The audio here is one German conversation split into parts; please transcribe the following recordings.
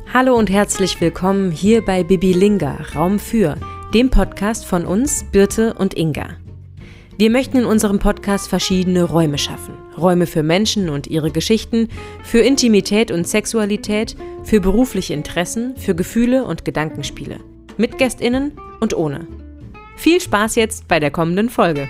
Hallo und herzlich willkommen hier bei Bibilinga, Raum für, dem Podcast von uns, Birte und Inga. Wir möchten in unserem Podcast verschiedene Räume schaffen. Räume für Menschen und ihre Geschichten, für Intimität und Sexualität, für berufliche Interessen, für Gefühle und Gedankenspiele. Mit GästInnen und ohne. Viel Spaß jetzt bei der kommenden Folge.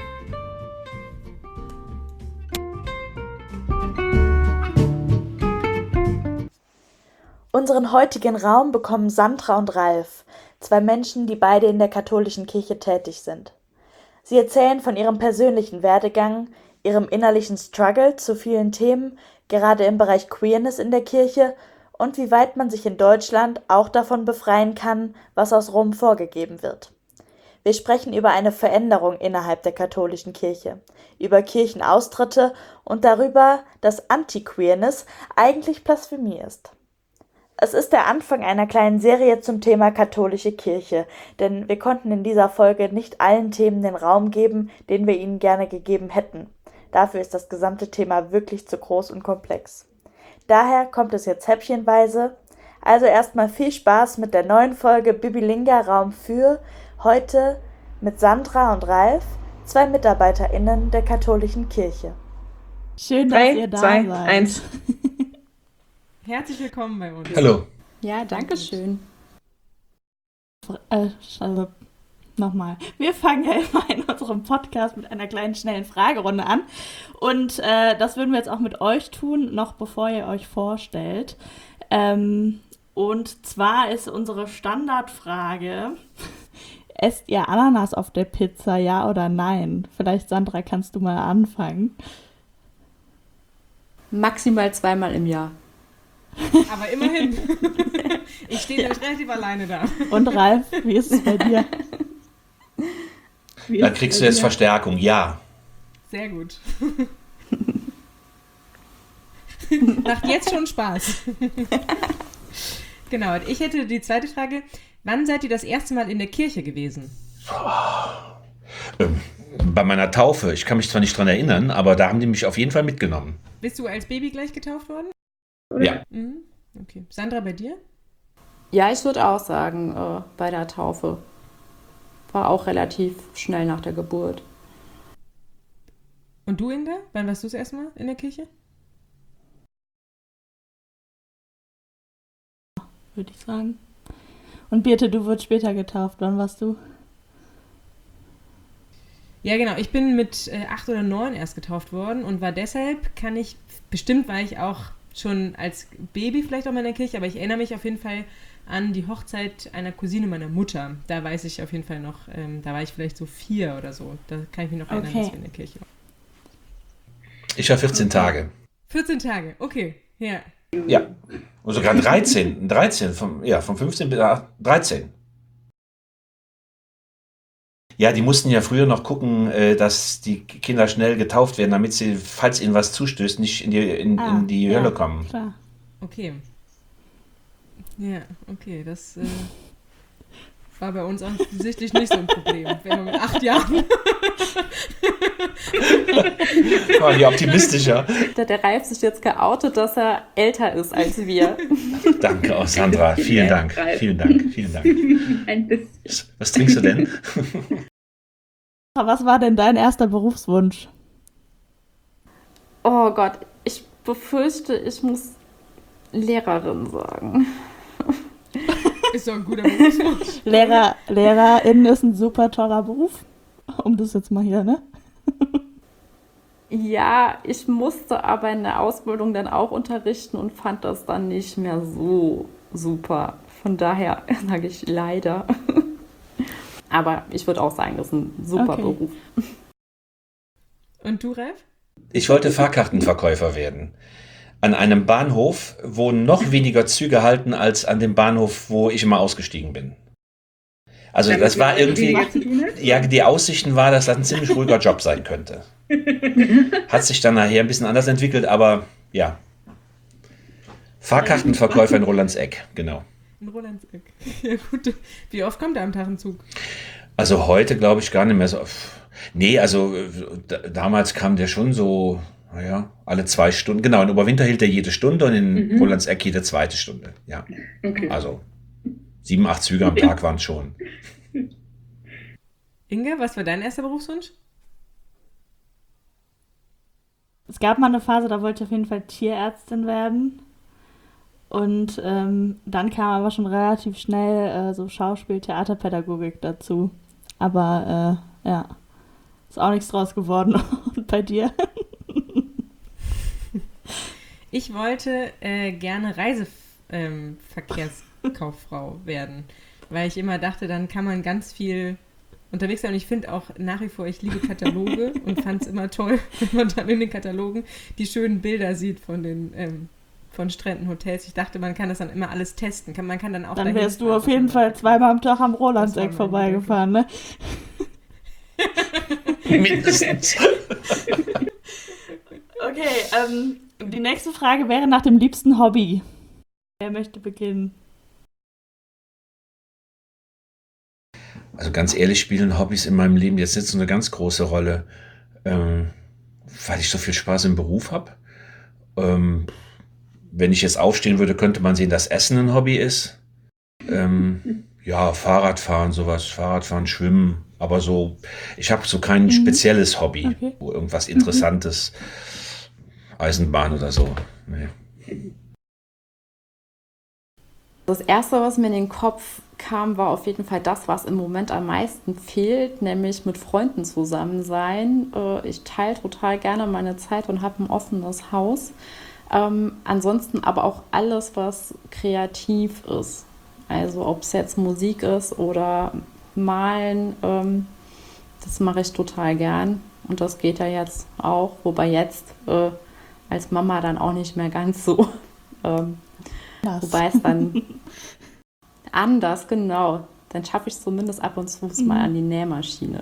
Unseren heutigen Raum bekommen Sandra und Ralf, zwei Menschen, die beide in der katholischen Kirche tätig sind. Sie erzählen von ihrem persönlichen Werdegang, ihrem innerlichen Struggle zu vielen Themen, gerade im Bereich Queerness in der Kirche und wie weit man sich in Deutschland auch davon befreien kann, was aus Rom vorgegeben wird. Wir sprechen über eine Veränderung innerhalb der katholischen Kirche, über Kirchenaustritte und darüber, dass Anti-Queerness eigentlich Blasphemie ist. Es ist der Anfang einer kleinen Serie zum Thema katholische Kirche, denn wir konnten in dieser Folge nicht allen Themen den Raum geben, den wir ihnen gerne gegeben hätten. Dafür ist das gesamte Thema wirklich zu groß und komplex. Daher kommt es jetzt häppchenweise. Also erstmal viel Spaß mit der neuen Folge Bibilinga Raum für, heute mit Sandra und Ralf, zwei MitarbeiterInnen der katholischen Kirche. Schön, dass ihr da seid. 3, 2, 1. Herzlich willkommen bei uns. Hallo. Ja, danke schön. Nochmal. Wir fangen ja immer in unserem Podcast mit einer kleinen, schnellen Fragerunde an. Und das würden wir jetzt auch mit euch tun, noch bevor ihr euch vorstellt. Und zwar ist unsere Standardfrage, esst ihr Ananas auf der Pizza, ja oder nein? Vielleicht, Sandra, kannst du mal anfangen. Maximal 2-mal im Jahr. Aber immerhin. Ich stehe nämlich relativ alleine da. Und Ralf, wie ist es bei dir? Da kriegst du jetzt Verstärkung, ja. Sehr gut. Macht jetzt schon Spaß. Genau, ich hätte die zweite Frage. Wann seid ihr das erste Mal in der Kirche gewesen? Bei meiner Taufe. Ich kann mich zwar nicht dran erinnern, aber da haben die mich auf jeden Fall mitgenommen. Bist du als Baby gleich getauft worden? Ja. Okay. Sandra, bei dir? Ja, ich würde auch sagen, bei der Taufe. War auch relativ schnell nach der Geburt. Und du, Inga? Wann warst du das erste Mal in der Kirche? Würde ich sagen. Und Birte, du wurdest später getauft. Wann warst du? Ja, genau. Ich bin mit 8 oder 9 erst getauft worden und war deshalb, war ich auch schon als Baby vielleicht auch mal in der Kirche, aber ich erinnere mich auf jeden Fall an die Hochzeit einer Cousine meiner Mutter. Da weiß ich auf jeden Fall noch, da war ich vielleicht so 4 oder so. Da kann ich mich noch erinnern, dass wir in der Kirche waren. Ich war 14 Tage. 14 Tage, okay, ja. Ja, und sogar 13 vom 15 bis 13. Ja, die mussten ja früher noch gucken, dass die Kinder schnell getauft werden, damit sie, falls ihnen was zustößt, nicht in die Hölle kommen. Klar. Okay. Ja, okay, das war bei uns offensichtlich nicht so ein Problem. Wenn wir mit 8 Jahren. War hier optimistischer. Da hat der Ralf sich jetzt geoutet, dass er älter ist als wir. Danke auch, Sandra. Vielen Dank. Vielen Dank. Ein bisschen. Was trinkst du denn? Was war denn dein erster Berufswunsch? Oh Gott, ich befürchte, ich muss Lehrerin sagen. Ist doch ein guter Berufswunsch. Lehrerin ist ein super toller Beruf. Um das jetzt mal hier, ne? Ja, ich musste aber in der Ausbildung dann auch unterrichten und fand das dann nicht mehr so super. Von daher sage ich leider. Aber ich würde auch sagen, das ist ein super Beruf. Und du, Ralf? Ich wollte Fahrkartenverkäufer werden. An einem Bahnhof, wo noch weniger Züge halten als an dem Bahnhof, wo ich immer ausgestiegen bin. Also das war irgendwie, ja, die Aussichten war, dass das ein ziemlich ruhiger Job sein könnte. Hat sich dann nachher ein bisschen anders entwickelt, aber ja. Fahrkartenverkäufer in Rolandseck, genau. In Rolandseck. Ja gut. Wie oft kommt da am Tag ein Zug? Also heute glaube ich gar nicht mehr so. Nee, also damals kam der schon so naja, alle 2 Stunden. Genau, in Oberwinterhild jede Stunde und in Rolandseck jede zweite Stunde. Ja. Okay. Also 7, 8 Züge am Tag waren es schon. Inga, was war dein erster Berufswunsch? Es gab mal eine Phase, da wollte ich auf jeden Fall Tierärztin werden. Und dann kam aber schon relativ schnell so Schauspiel, Theaterpädagogik dazu. Aber ja, ist auch nichts draus geworden. Und bei dir? Ich wollte gerne Reiseverkehrskauffrau werden, weil ich immer dachte, dann kann man ganz viel unterwegs sein. Und ich finde auch nach wie vor, ich liebe Kataloge und fand es immer toll, wenn man dann in den Katalogen die schönen Bilder sieht von den von Stränden, Hotels. Ich dachte, man kann das dann immer alles testen. Man kann dann auch dann wärst du auf jeden Fall zweimal am Tag am Rolandseck vorbeigefahren, ne? Mindestens. Okay, die nächste Frage wäre nach dem liebsten Hobby. Wer möchte beginnen? Also ganz ehrlich, spielen Hobbys in meinem Leben jetzt nicht so eine ganz große Rolle, weil ich so viel Spaß im Beruf habe. Wenn ich jetzt aufstehen würde, könnte man sehen, dass Essen ein Hobby ist. Ja, Fahrradfahren, sowas, Fahrradfahren, Schwimmen, aber so, ich habe so kein spezielles Hobby, wo irgendwas Interessantes, Eisenbahn oder so. Nee. Das Erste, was mir in den Kopf kam, war auf jeden Fall das, was im Moment am meisten fehlt, nämlich mit Freunden zusammen sein. Ich teile total gerne meine Zeit und habe ein offenes Haus. Ansonsten aber auch alles, was kreativ ist. Also ob es jetzt Musik ist oder Malen, das mache ich total gern. Und das geht ja jetzt auch, wobei jetzt als Mama dann auch nicht mehr ganz so. Wobei es dann anders, genau. Dann schaffe ich es zumindest ab und zu mal an die Nähmaschine.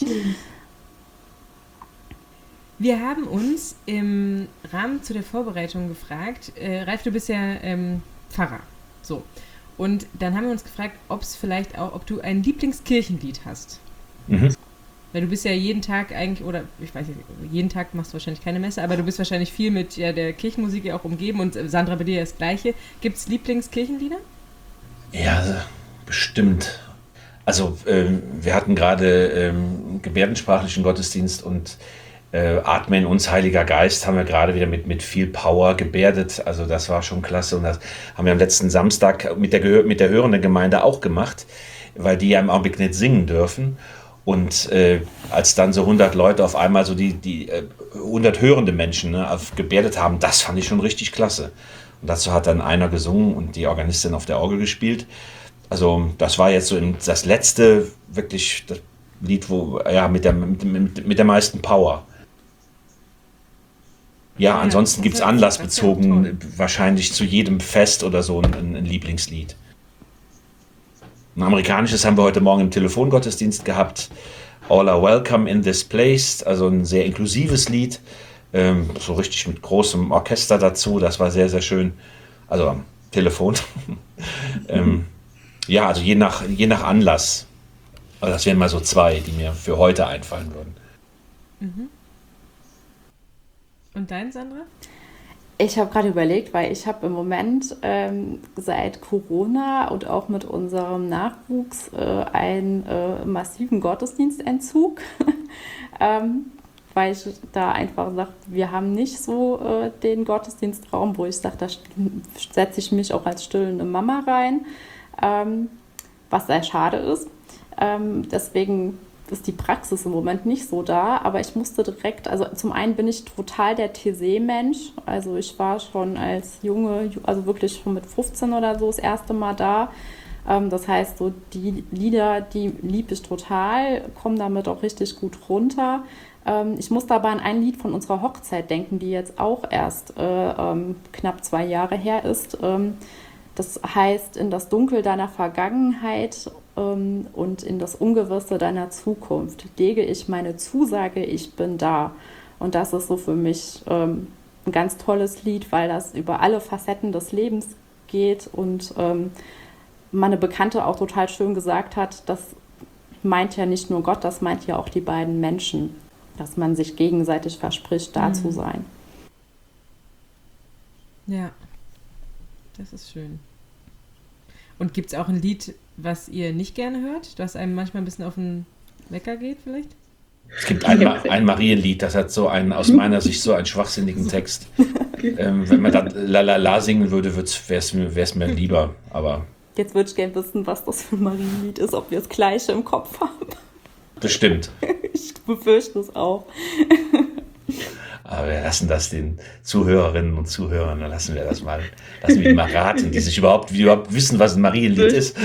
Wir haben uns im Rahmen zu der Vorbereitung gefragt, Ralf, du bist ja Pfarrer, so. Und dann haben wir uns gefragt, ob du ein Lieblingskirchenlied hast. Weil du bist ja jeden Tag eigentlich, oder ich weiß nicht, jeden Tag machst du wahrscheinlich keine Messe, aber du bist wahrscheinlich viel mit der Kirchenmusik ja auch umgeben und Sandra, bei dir das Gleiche. Gibt es Lieblingskirchenlieder? Ja, bestimmt. Also wir hatten gerade gebärdensprachlichen Gottesdienst und Atme in uns, Heiliger Geist, haben wir gerade wieder mit viel Power gebärdet. Also das war schon klasse und das haben wir am letzten Samstag mit der hörenden Gemeinde auch gemacht, weil die ja im Augenblick nicht singen dürfen. Und als dann so 100 Leute auf einmal so die 100 hörende Menschen gebärdet haben, das fand ich schon richtig klasse. Und dazu hat dann einer gesungen und die Organistin auf der Orgel gespielt. Also das war jetzt so das letzte wirklich das Lied, wo mit der meisten Power. Ja, ansonsten gibt es anlassbezogen wahrscheinlich zu jedem Fest oder so ein Lieblingslied. Ein amerikanisches haben wir heute Morgen im Telefongottesdienst gehabt. All are welcome in this place. Also ein sehr inklusives Lied. So richtig mit großem Orchester dazu. Das war sehr, sehr schön. Also am Telefon. Ja, also je nach Anlass. Also das wären mal so 2, die mir für heute einfallen würden. Und dein, Sandra? Ich habe gerade überlegt, weil ich habe im Moment seit Corona und auch mit unserem Nachwuchs einen massiven Gottesdienstentzug, weil ich da einfach sage, wir haben nicht so den Gottesdienstraum, wo ich sage, da setze ich mich auch als stillende Mama rein, was sehr schade ist. Deswegen ist die Praxis im Moment nicht so da, aber ich musste direkt, also zum einen bin ich total der Taizé-Mensch, also ich war schon als Junge, also wirklich schon mit 15 oder so das erste Mal da, das heißt so die Lieder, die liebe ich total, komme damit auch richtig gut runter. Ich musste aber an ein Lied von unserer Hochzeit denken, die jetzt auch erst knapp 2 Jahre her ist. Das heißt, in das Dunkel deiner Vergangenheit und in das Ungewisse deiner Zukunft lege ich meine Zusage, ich bin da. Und das ist so für mich ein ganz tolles Lied, weil das über alle Facetten des Lebens geht und meine Bekannte auch total schön gesagt hat, das meint ja nicht nur Gott, das meint ja auch die beiden Menschen. dass man sich gegenseitig verspricht, da zu sein. Ja, das ist schön. Und gibt es auch ein Lied, was ihr nicht gerne hört, das einem manchmal ein bisschen auf den Wecker geht vielleicht? Es gibt ein Marienlied, das hat so einen, aus meiner Sicht, so einen schwachsinnigen Text. Wenn man dann La La La singen würde, wäre es mir lieber, aber... Jetzt würde ich gerne wissen, was das für ein Marienlied ist, ob wir das Gleiche im Kopf haben. Bestimmt. Ich befürchte es auch. Aber wir lassen das den Zuhörerinnen und Zuhörern, dann lassen wir die mal raten, die überhaupt wissen, was ein Marienlied ist.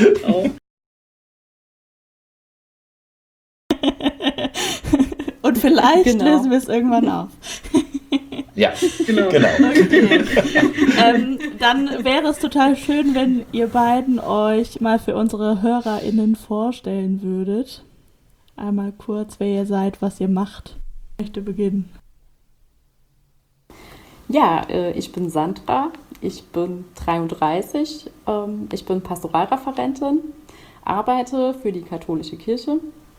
Und vielleicht lösen wir es irgendwann auf. Ja, genau. Okay. Dann wäre es total schön, wenn ihr beiden euch mal für unsere HörerInnen vorstellen würdet. Einmal kurz, wer ihr seid, was ihr macht. Ich möchte beginnen. Ja, ich bin Sandra, ich bin 33, ich bin Pastoralreferentin, arbeite für die katholische Kirche.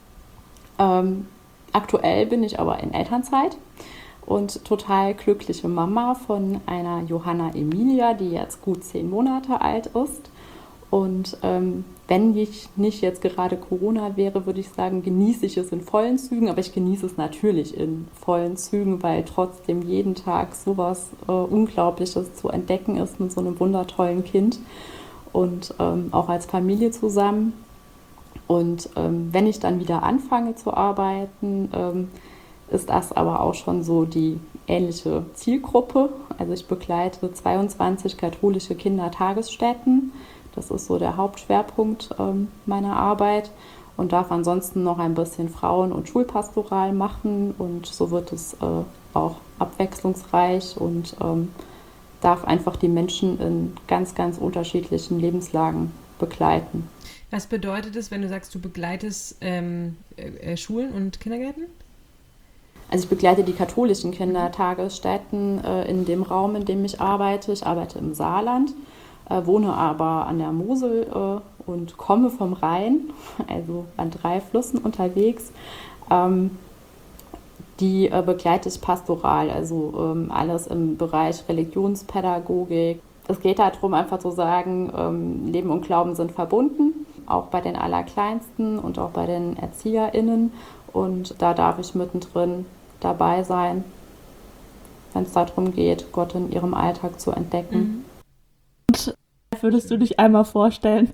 Aktuell bin ich aber in Elternzeit und total glückliche Mama von einer Johanna Emilia, die jetzt gut 10 Monate alt ist. Und wenn nicht jetzt gerade Corona wäre, würde ich sagen, genieße ich es in vollen Zügen. Aber ich genieße es natürlich in vollen Zügen, weil trotzdem jeden Tag sowas Unglaubliches zu entdecken ist mit so einem wundertollen Kind und auch als Familie zusammen. Und wenn ich dann wieder anfange zu arbeiten, ist das aber auch schon so die ähnliche Zielgruppe. Also ich begleite 22 katholische Kindertagesstätten. Das ist so der Hauptschwerpunkt meiner Arbeit und darf ansonsten noch ein bisschen Frauen- und Schulpastoral machen. Und so wird es auch abwechslungsreich und darf einfach die Menschen in ganz, ganz unterschiedlichen Lebenslagen begleiten. Was bedeutet es, wenn du sagst, du begleitest Schulen und Kindergärten? Also ich begleite die katholischen Kindertagesstätten in dem Raum, in dem ich arbeite. Ich arbeite im Saarland, wohne aber an der Mosel und komme vom Rhein, also an 3 Flüssen unterwegs. Die begleite ich pastoral, also alles im Bereich Religionspädagogik. Es geht darum, einfach zu sagen, Leben und Glauben sind verbunden, auch bei den Allerkleinsten und auch bei den ErzieherInnen. Und da darf ich mittendrin dabei sein, wenn es darum geht, Gott in ihrem Alltag zu entdecken. Und würdest du dich einmal vorstellen?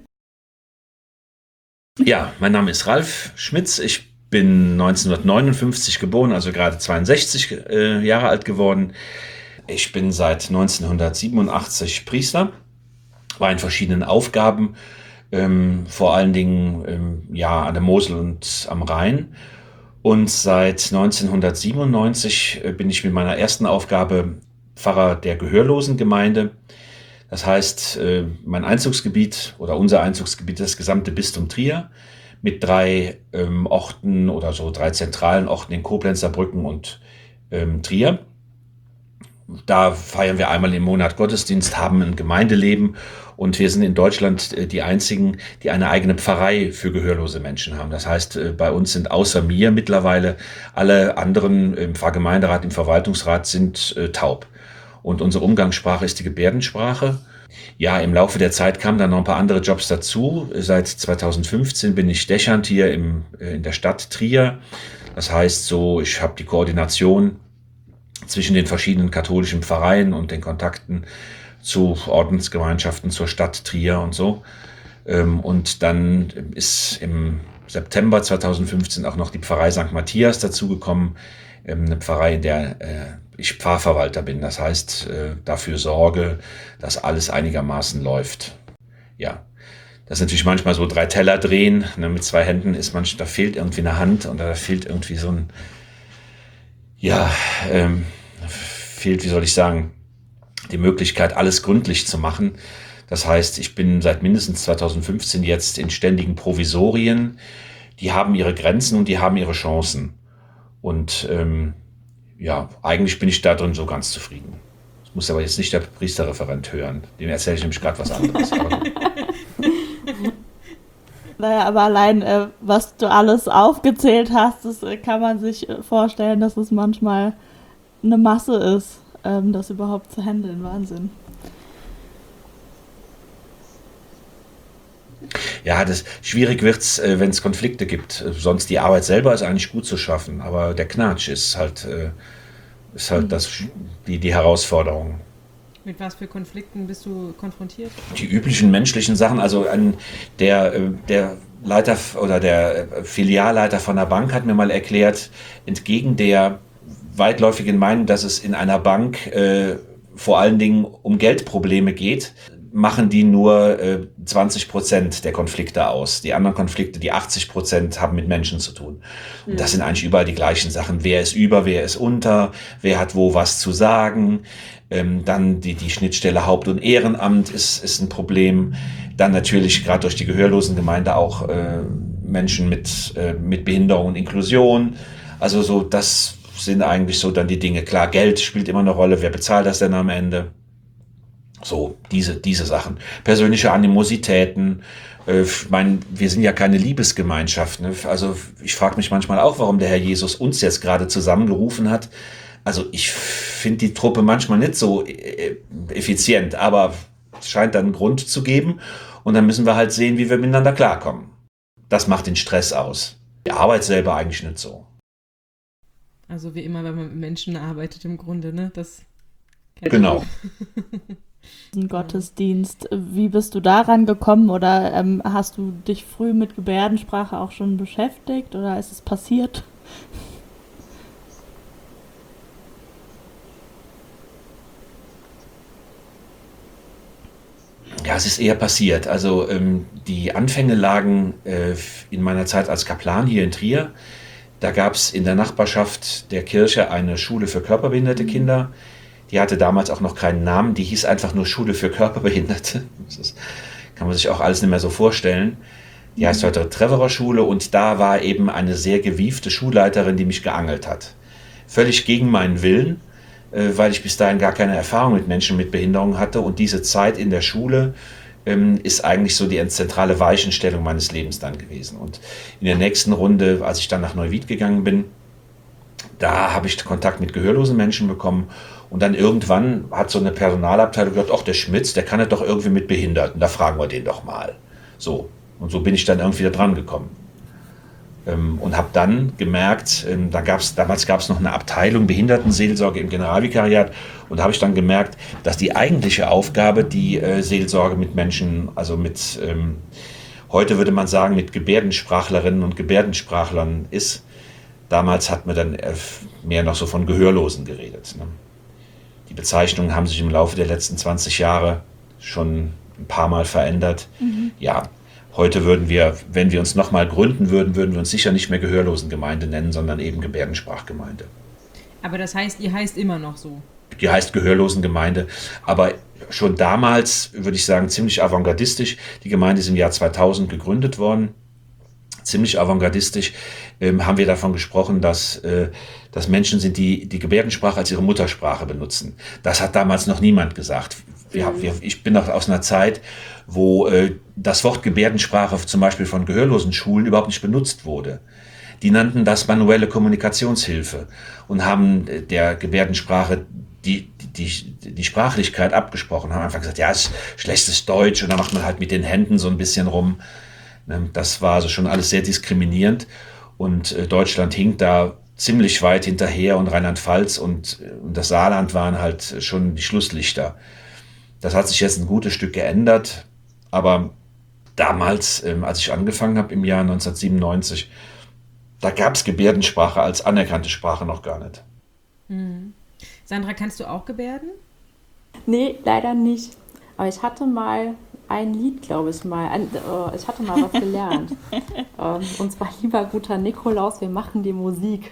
Ja, mein Name ist Ralf Schmitz. Ich bin 1959 geboren, also gerade 62 Jahre alt geworden. Ich bin seit 1987 Priester, war in verschiedenen Aufgaben, vor allen Dingen an der Mosel und am Rhein. Und seit 1997 bin ich mit meiner ersten Aufgabe Pfarrer der Gehörlosengemeinde. Das heißt, mein Einzugsgebiet oder unser Einzugsgebiet ist das gesamte Bistum Trier mit 3 Orten oder so 3 zentralen Orten in Koblenz, Saarbrücken und Trier. Da feiern wir einmal im Monat Gottesdienst, haben ein Gemeindeleben und wir sind in Deutschland die einzigen, die eine eigene Pfarrei für gehörlose Menschen haben. Das heißt, bei uns sind außer mir mittlerweile alle anderen im Pfarrgemeinderat, im Verwaltungsrat sind taub. Und unsere Umgangssprache ist die Gebärdensprache. Ja, im Laufe der Zeit kamen dann noch ein paar andere Jobs dazu. Seit 2015 bin ich Dechant hier in der Stadt Trier. Das heißt ich habe die Koordination zwischen den verschiedenen katholischen Pfarreien und den Kontakten zu Ordensgemeinschaften, zur Stadt Trier und so. Und dann ist im September 2015 auch noch die Pfarrei St. Matthias dazugekommen. Eine Pfarrei, in der ich Pfarrverwalter bin. Das heißt, dafür sorge, dass alles einigermaßen läuft. Ja, das ist natürlich manchmal so 3 Teller drehen. Ne, mit 2 Händen da fehlt irgendwie eine Hand und da fehlt irgendwie so ein, fehlt, wie soll ich sagen, die Möglichkeit, alles gründlich zu machen. Das heißt, ich bin seit mindestens 2015 jetzt in ständigen Provisorien. Die haben ihre Grenzen und die haben ihre Chancen. Und eigentlich bin ich da drin so ganz zufrieden. Das muss aber jetzt nicht der Priesterreferent hören. Dem erzähle ich nämlich gerade was anderes. Naja, aber allein, was du alles aufgezählt hast, das kann man sich vorstellen, dass es manchmal eine Masse ist, das überhaupt zu handeln. Wahnsinn. Ja, schwierig wird's, wenn es Konflikte gibt. Sonst die Arbeit selber ist eigentlich gut zu schaffen, aber der Knatsch ist halt die Herausforderung. Mit was für Konflikten bist du konfrontiert? Die üblichen menschlichen Sachen, also der Leiter oder der Filialleiter von der Bank hat mir mal erklärt, entgegen der weitläufigen Meinung, dass es in einer Bank vor allen Dingen um Geldprobleme geht, machen die nur 20% der Konflikte aus. Die anderen Konflikte, die 80%, haben mit Menschen zu tun. Und das sind eigentlich überall die gleichen Sachen. Wer ist über, wer ist unter, wer hat wo was zu sagen. Dann die Schnittstelle Haupt- und Ehrenamt ist ein Problem. Dann natürlich gerade durch die Gehörlosengemeinde auch Menschen mit Behinderung und Inklusion. Also so, das sind eigentlich so dann die Dinge. Klar, Geld spielt immer eine Rolle. Wer bezahlt das denn am Ende? So, diese Sachen. Persönliche Animositäten. Ich meine, wir sind ja keine Liebesgemeinschaft. Ne? Also ich frage mich manchmal auch, warum der Herr Jesus uns jetzt gerade zusammengerufen hat. Also ich finde die Truppe manchmal nicht so effizient, aber es scheint dann einen Grund zu geben. Und dann müssen wir halt sehen, wie wir miteinander klarkommen. Das macht den Stress aus. Die Arbeit selber eigentlich nicht so. Also wie immer, wenn man mit Menschen arbeitet im Grunde, ne? Das Genau. Ein Gottesdienst. Wie bist du daran gekommen oder hast du dich früh mit Gebärdensprache auch schon beschäftigt oder ist es passiert? Ja, es ist eher passiert. Also die Anfänge lagen in meiner Zeit als Kaplan hier in Trier. Da gab es in der Nachbarschaft der Kirche eine Schule für körperbehinderte Kinder. Die hatte damals auch noch keinen Namen. Die hieß einfach nur Schule für Körperbehinderte. Kann man sich auch alles nicht mehr so vorstellen. Die heißt heute Treverer Schule und da war eben eine sehr gewiefte Schulleiterin, die mich geangelt hat. Völlig gegen meinen Willen, weil ich bis dahin gar keine Erfahrung mit Menschen mit Behinderung hatte. Und diese Zeit in der Schule ist eigentlich so die zentrale Weichenstellung meines Lebens dann gewesen. Und in der nächsten Runde, als ich dann nach Neuwied gegangen bin, da habe ich Kontakt mit gehörlosen Menschen bekommen. Und dann irgendwann hat so eine Personalabteilung gesagt, ach, der Schmitz, der kann ja doch irgendwie mit Behinderten, da fragen wir den doch mal. So, und so bin ich dann irgendwie da dran gekommen. Und habe dann gemerkt, damals gab es noch eine Abteilung Behindertenseelsorge im Generalvikariat und da habe ich dann gemerkt, dass die eigentliche Aufgabe die Seelsorge mit Menschen, also mit, heute würde man sagen, mit Gebärdensprachlerinnen und Gebärdensprachlern ist. Damals hat man dann mehr noch so von Gehörlosen geredet. Ne? Die Bezeichnungen haben sich im Laufe der letzten 20 Jahre schon ein paar Mal verändert. Ja, heute würden wir, wenn wir uns nochmal gründen würden wir uns sicher nicht mehr Gehörlosengemeinde nennen, sondern eben Gebärdensprachgemeinde. Aber das heißt, ihr heißt immer noch so? Die heißt Gehörlosengemeinde, aber schon damals, würde ich sagen, ziemlich avantgardistisch. Die Gemeinde ist im Jahr 2000 gegründet worden. Ziemlich avantgardistisch haben wir davon gesprochen, dass Menschen sind, die Gebärdensprache als ihre Muttersprache benutzen. Das hat damals noch niemand gesagt. Ich bin noch aus einer Zeit, wo das Wort Gebärdensprache zum Beispiel von gehörlosen Schulen überhaupt nicht benutzt wurde. Die nannten das manuelle Kommunikationshilfe und haben der Gebärdensprache die Sprachlichkeit abgesprochen, haben einfach gesagt, ja, es ist schlechtes Deutsch und dann macht man halt mit den Händen so ein bisschen rum. Das war also schon alles sehr diskriminierend und Deutschland hinkt da ziemlich weit hinterher und Rheinland-Pfalz und das Saarland waren halt schon die Schlusslichter. Das hat sich jetzt ein gutes Stück geändert, aber damals, als ich angefangen habe im Jahr 1997, da gab es Gebärdensprache als anerkannte Sprache noch gar nicht. Sandra, kannst du auch Gebärden? Nee, leider nicht. Aber ich hatte mal ein Lied, glaube ich mal. Ich hatte mal was gelernt. Und zwar Lieber guter Nikolaus, wir machen die Musik.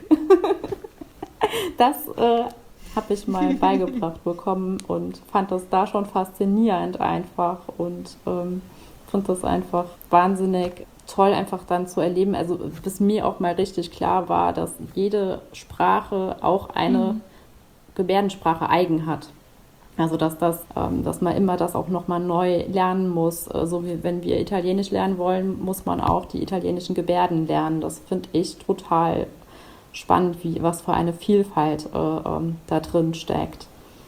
Das habe ich mal beigebracht bekommen und fand das da schon faszinierend einfach und fand das einfach wahnsinnig toll einfach dann zu erleben. Also bis mir auch mal richtig klar war, dass jede Sprache auch eine Gebärdensprache eigen hat. Also dass man immer das auch nochmal neu lernen muss. So wie wenn wir Italienisch lernen wollen, muss man auch die italienischen Gebärden lernen. Das finde ich total spannend, was für eine Vielfalt da drin steckt.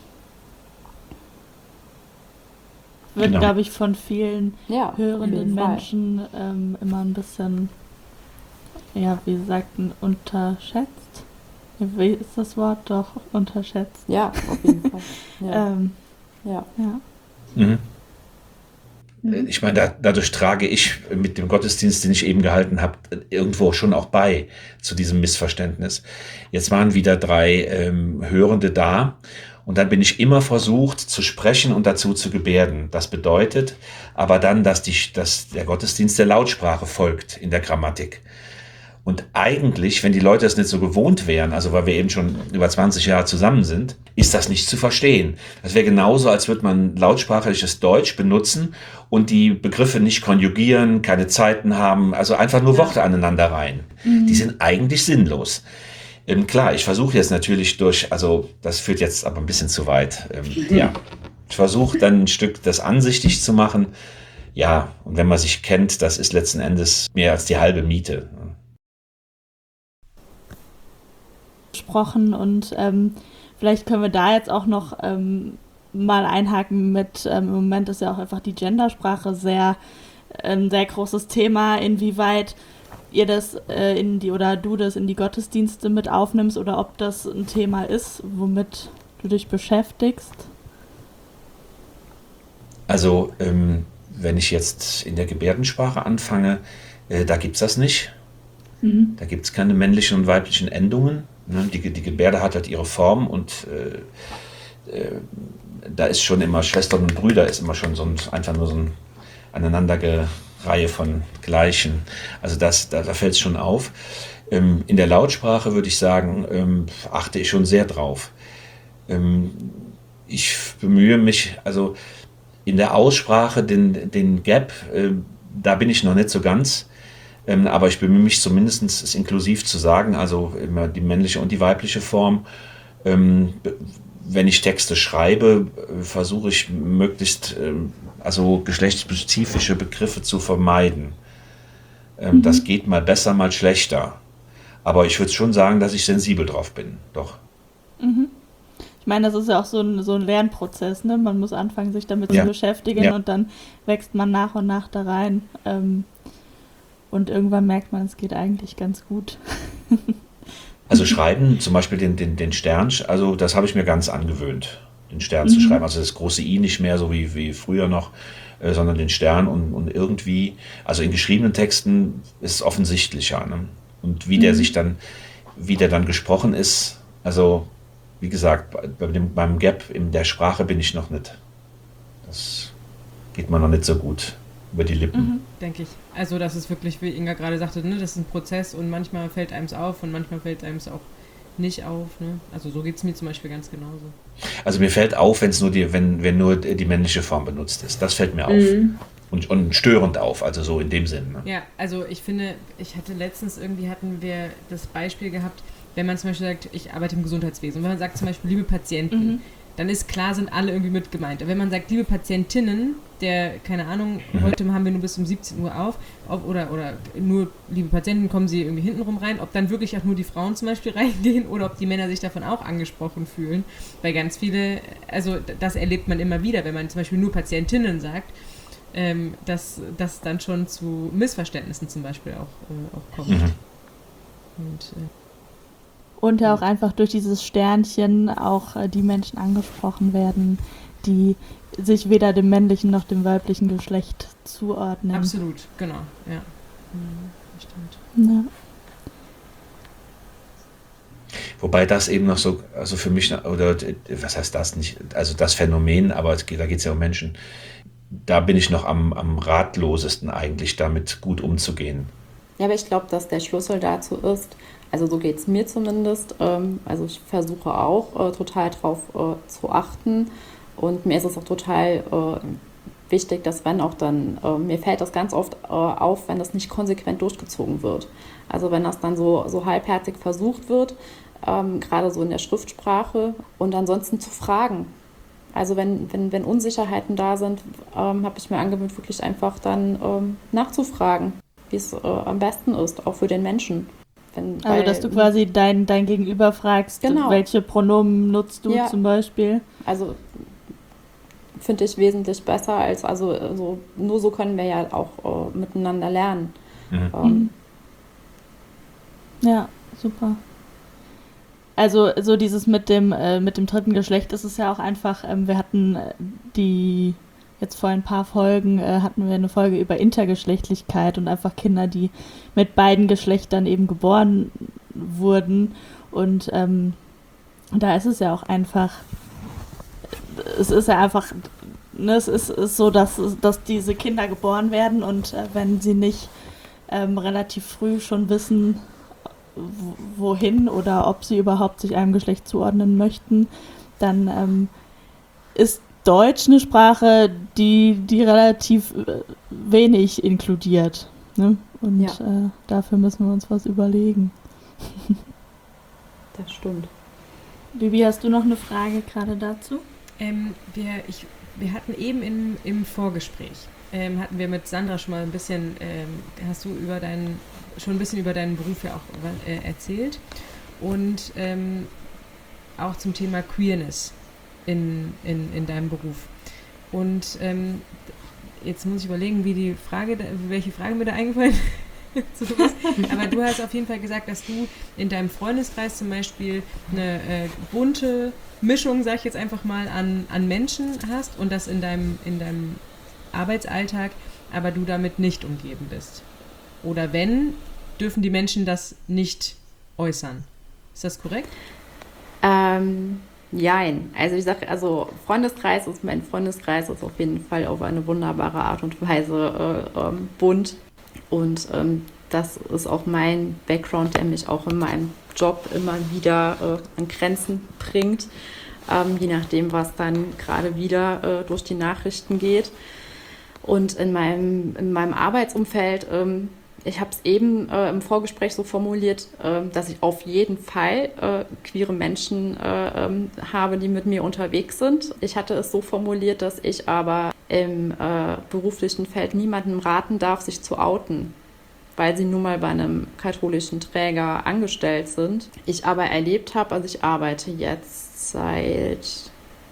Wird, Genau. glaube ich, von vielen Ja, auf hörenden jeden Fall. Menschen immer ein bisschen, ja, wie sagt man, unterschätzt. Wie ist das Wort? Doch, unterschätzt. Ja, auf jeden Fall. Ja. Ja. Mhm. Ich meine, dadurch trage ich mit dem Gottesdienst, den ich eben gehalten habe, irgendwo schon auch bei zu diesem Missverständnis. Jetzt waren wieder 3 Hörende da und dann bin ich immer versucht zu sprechen und dazu zu gebärden. Das bedeutet aber dann, dass der Gottesdienst der Lautsprache folgt in der Grammatik. Und eigentlich, wenn die Leute es nicht so gewohnt wären, also weil wir eben schon über 20 Jahre zusammen sind, ist das nicht zu verstehen. Das wäre genauso, als würde man lautsprachliches Deutsch benutzen und die Begriffe nicht konjugieren, keine Zeiten haben, also einfach nur Worte aneinander rein. Die sind eigentlich sinnlos. Klar, ich versuche jetzt natürlich also das führt jetzt aber ein bisschen zu weit. Ja, ich versuche dann ein Stück das ansichtig zu machen. Ja, und wenn man sich kennt, das ist letzten Endes mehr als die halbe Miete. Gesprochen und vielleicht können wir da jetzt auch noch mal einhaken mit, im Moment ist ja auch einfach die Gendersprache ein sehr großes Thema, inwieweit ihr das du das in die Gottesdienste mit aufnimmst oder ob das ein Thema ist, womit du dich beschäftigst. Also, wenn ich jetzt in der Gebärdensprache anfange, da gibt's das nicht. Da gibt's keine männlichen und weiblichen Endungen. Ne? Die Gebärde hat halt ihre Form und da ist schon immer Schwestern und Brüder, ist immer schon einfach nur so ein Aneinandergereihe von Gleichen. Also da fällt es schon auf. In der Lautsprache würde ich sagen, achte ich schon sehr drauf. Ich bemühe mich, also in der Aussprache, den Gap, da bin ich noch nicht so ganz. Aber ich bemühe mich zumindest, es inklusiv zu sagen, also immer die männliche und die weibliche Form. Wenn ich Texte schreibe, versuche ich möglichst also geschlechtsspezifische Begriffe zu vermeiden. Das geht mal besser, mal schlechter. Aber ich würde schon sagen, dass ich sensibel drauf bin, doch. Ich meine, das ist ja auch so ein Lernprozess, ne? Man muss anfangen, sich damit zu beschäftigen und dann wächst man nach und nach da rein. Und irgendwann merkt man, es geht eigentlich ganz gut. Also schreiben, zum Beispiel den Stern, also das habe ich mir ganz angewöhnt, den Stern zu schreiben. Also das große I nicht mehr, so wie früher noch, sondern den Stern und irgendwie, also in geschriebenen Texten ist es offensichtlicher. Ne? Und wie der dann gesprochen ist, also wie gesagt, beim Gap in der Sprache bin ich noch nicht. Das geht mir noch nicht so gut über die Lippen. Denke ich. Also das ist wirklich, wie Inga gerade sagte, ne, das ist ein Prozess und manchmal fällt einem es auf und manchmal fällt einem es auch nicht auf. Ne? Also so geht es mir zum Beispiel ganz genauso. Also mir fällt auf, wenn nur die männliche Form benutzt ist. Das fällt mir auf. Und störend auf, also so in dem Sinn. Ne? Ja, also ich finde, hatten wir das Beispiel gehabt, wenn man zum Beispiel sagt, ich arbeite im Gesundheitswesen und wenn man sagt zum Beispiel, liebe Patienten, dann ist klar, sind alle irgendwie mit gemeint. Aber wenn man sagt, liebe Patientinnen, keine Ahnung, heute haben wir nur bis um 17 Uhr auf, oder nur liebe Patienten, kommen sie irgendwie hintenrum rein, ob dann wirklich auch nur die Frauen zum Beispiel reingehen oder ob die Männer sich davon auch angesprochen fühlen. Weil ganz viele, also das erlebt man immer wieder, wenn man zum Beispiel nur Patientinnen sagt, dass das dann schon zu Missverständnissen zum Beispiel auch kommt. Und ja auch einfach durch dieses Sternchen auch die Menschen angesprochen werden, die sich weder dem männlichen noch dem weiblichen Geschlecht zuordnen. Absolut, genau, ja. Stimmt. Ja. Wobei das eben noch so, also für mich, oder was heißt das nicht, also das Phänomen, aber da geht es ja um Menschen, da bin ich noch am ratlosesten eigentlich, damit gut umzugehen. Ja, aber ich glaube, dass der Schlüssel dazu ist, also so geht es mir zumindest, also ich versuche auch total drauf zu achten und mir ist es auch total wichtig, dass wenn auch dann, mir fällt das ganz oft auf, wenn das nicht konsequent durchgezogen wird. Also wenn das dann so halbherzig versucht wird, gerade so in der Schriftsprache und ansonsten zu fragen. Also wenn Unsicherheiten da sind, habe ich mir angewöhnt, wirklich einfach dann nachzufragen, wie es am besten ist, auch für den Menschen. Also dass du quasi dein Gegenüber fragst, genau. Welche Pronomen nutzt du zum Beispiel? Also finde ich wesentlich besser als, also nur so können wir ja auch miteinander lernen. Ja, super. Also so dieses mit dem dritten Geschlecht ist es ja auch einfach, wir hatten jetzt vor ein paar Folgen hatten wir eine Folge über Intergeschlechtlichkeit und einfach Kinder, die mit beiden Geschlechtern eben geboren wurden. Und da ist es ja auch einfach, es ist ja einfach, ne, es ist so, dass diese Kinder geboren werden und wenn sie nicht relativ früh schon wissen, wohin oder ob sie überhaupt sich einem Geschlecht zuordnen möchten, dann ist Deutsch eine Sprache, die relativ wenig inkludiert. Ne? Und dafür müssen wir uns was überlegen. Das stimmt. Bibi, hast du noch eine Frage gerade dazu? Wir hatten eben im Vorgespräch, hatten wir mit Sandra schon mal ein bisschen, hast du schon ein bisschen über deinen Beruf ja auch erzählt und auch zum Thema Queerness in deinem Beruf. Und jetzt muss ich überlegen, welche Frage mir da eingefallen ist. Aber du hast auf jeden Fall gesagt, dass du in deinem Freundeskreis zum Beispiel eine bunte Mischung, sag ich jetzt einfach mal, an Menschen hast und das in deinem Arbeitsalltag, aber du damit nicht umgeben bist. Oder wenn, dürfen die Menschen das nicht äußern. Ist das korrekt? Jein. Also ich sage, mein Freundeskreis ist auf jeden Fall auf eine wunderbare Art und Weise bunt. Und das ist auch mein Background, der mich auch in meinem Job immer wieder an Grenzen bringt, je nachdem, was dann gerade wieder durch die Nachrichten geht. Und in meinem Arbeitsumfeld, ich habe es eben im Vorgespräch so formuliert, dass ich auf jeden Fall queere Menschen habe, die mit mir unterwegs sind. Ich hatte es so formuliert, dass ich aber im beruflichen Feld niemandem raten darf, sich zu outen, weil sie nun mal bei einem katholischen Träger angestellt sind. Ich aber erlebt habe, also ich arbeite jetzt seit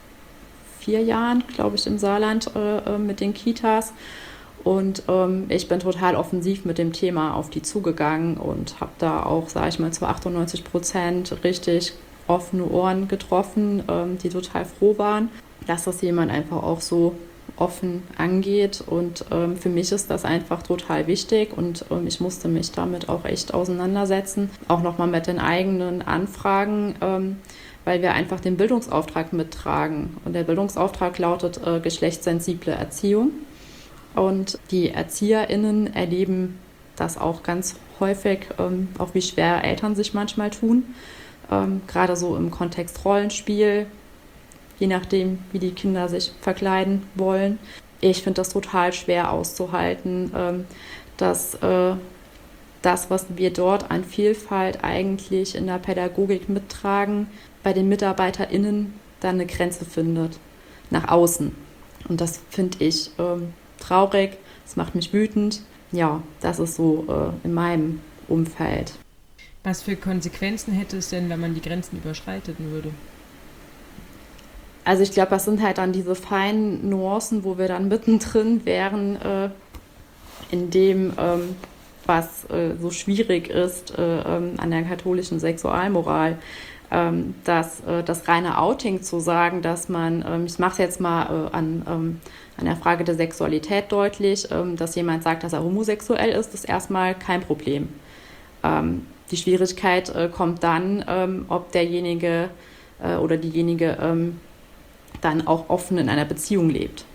4 Jahren, glaube ich, im Saarland mit den Kitas. Und ich bin total offensiv mit dem Thema auf die zugegangen und habe da auch, sage ich mal, zu 98% richtig offene Ohren getroffen, die total froh waren, dass das jemand einfach auch so offen angeht. Und für mich ist das einfach total wichtig und ich musste mich damit auch echt auseinandersetzen. Auch nochmal mit den eigenen Anfragen, weil wir einfach den Bildungsauftrag mittragen. Und der Bildungsauftrag lautet geschlechtssensible Erziehung. Und die ErzieherInnen erleben das auch ganz häufig, auch wie schwer Eltern sich manchmal tun. Gerade so im Kontext Rollenspiel, je nachdem, wie die Kinder sich verkleiden wollen. Ich finde das total schwer auszuhalten, dass das, was wir dort an Vielfalt eigentlich in der Pädagogik mittragen, bei den MitarbeiterInnen dann eine Grenze findet, nach außen. Und das finde ich traurig, das macht mich wütend. Ja, das ist so in meinem Umfeld. Was für Konsequenzen hätte es denn, wenn man die Grenzen überschreiten würde? Also ich glaube, das sind halt dann diese feinen Nuancen, wo wir dann mittendrin wären, in dem, was so schwierig ist an der katholischen Sexualmoral. Das reine Outing zu sagen, dass man, ich mache es jetzt mal an der Frage der Sexualität deutlich, dass jemand sagt, dass er homosexuell ist, ist erstmal kein Problem. Die Schwierigkeit kommt dann, ob derjenige oder diejenige dann auch offen in einer Beziehung lebt.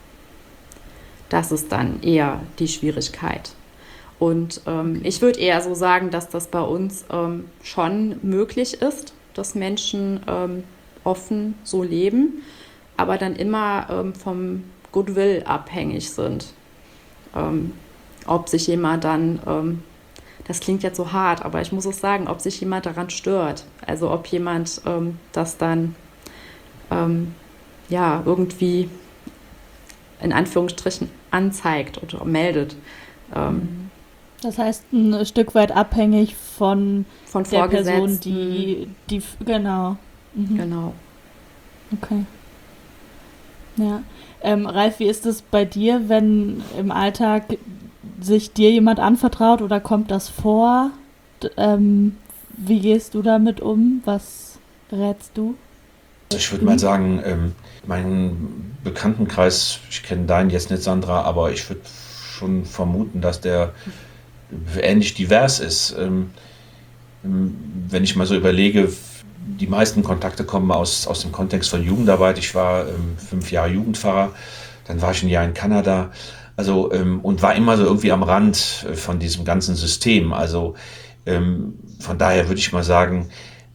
Das ist dann eher die Schwierigkeit. Und ich würde eher so sagen, dass das bei uns schon möglich ist, dass Menschen offen so leben, aber dann immer vom Goodwill abhängig sind. Ob sich jemand dann, das klingt jetzt so hart, aber ich muss es sagen, ob sich jemand daran stört. Also ob jemand das dann irgendwie in Anführungsstrichen anzeigt oder meldet. Das heißt, ein Stück weit abhängig von der Person, die genau. Genau. Okay. Ja. Ralf, wie ist es bei dir, wenn im Alltag sich dir jemand anvertraut oder kommt das vor? Wie gehst du damit um? Was rätst du? Ich würde mal sagen, mein Bekanntenkreis, ich kenne deinen jetzt nicht, Sandra, aber ich würde schon vermuten, dass der ähnlich divers ist. Wenn ich mal so überlege, die meisten Kontakte kommen aus dem Kontext von Jugendarbeit. Ich war 5 Jahre Jugendpfarrer, dann war ich ein Jahr in Kanada, also und war immer so irgendwie am Rand von diesem ganzen System. Also von daher würde ich mal sagen,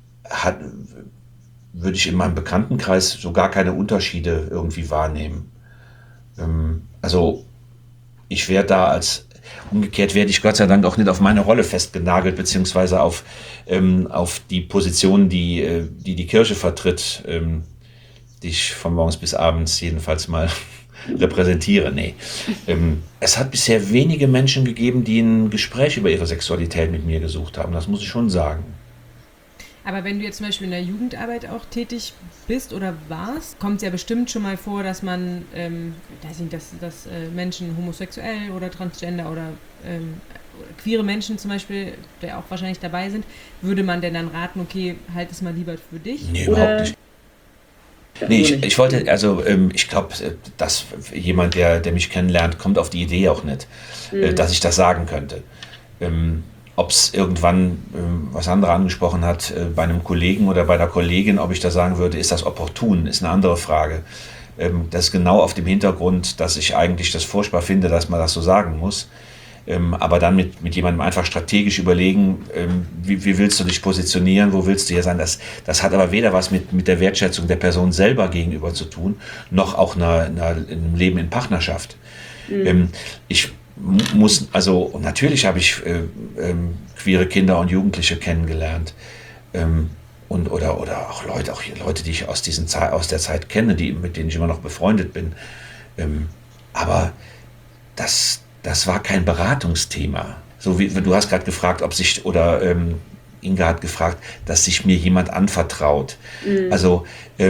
würde ich in meinem Bekanntenkreis so gar keine Unterschiede irgendwie wahrnehmen. Also ich werde da umgekehrt werde ich Gott sei Dank auch nicht auf meine Rolle festgenagelt, beziehungsweise auf die Position, die Kirche vertritt, die ich von morgens bis abends jedenfalls mal repräsentiere. Nee. Es hat bisher wenige Menschen gegeben, die ein Gespräch über ihre Sexualität mit mir gesucht haben, das muss ich schon sagen. Aber wenn du jetzt zum Beispiel in der Jugendarbeit auch tätig bist oder warst, kommt es ja bestimmt schon mal vor, dass man, dass Menschen homosexuell oder transgender oder queere Menschen zum Beispiel, die auch wahrscheinlich dabei sind, würde man denn dann raten, okay, halt es mal lieber für dich? Nee, überhaupt nicht. Nee, ich wollte, also ich glaube, dass jemand, der mich kennenlernt, kommt auf die Idee auch nicht, dass ich das sagen könnte. Ob es irgendwann, was Sandra angesprochen hat, bei einem Kollegen oder bei einer Kollegin, ob ich da sagen würde, ist das opportun, ist eine andere Frage. Das ist genau auf dem Hintergrund, dass ich eigentlich das furchtbar finde, dass man das so sagen muss. Aber dann mit jemandem einfach strategisch überlegen, wie willst du dich positionieren, wo willst du hier sein. Das hat aber weder was mit der Wertschätzung der Person selber gegenüber zu tun, noch auch einem Leben in Partnerschaft. Ich muss, also natürlich habe ich queere Kinder und Jugendliche kennengelernt oder auch Leute, die ich aus der Zeit kenne, mit denen ich immer noch befreundet bin. Aber das war kein Beratungsthema. So wie du hast gerade gefragt, Inga hat gefragt, dass sich mir jemand anvertraut. Also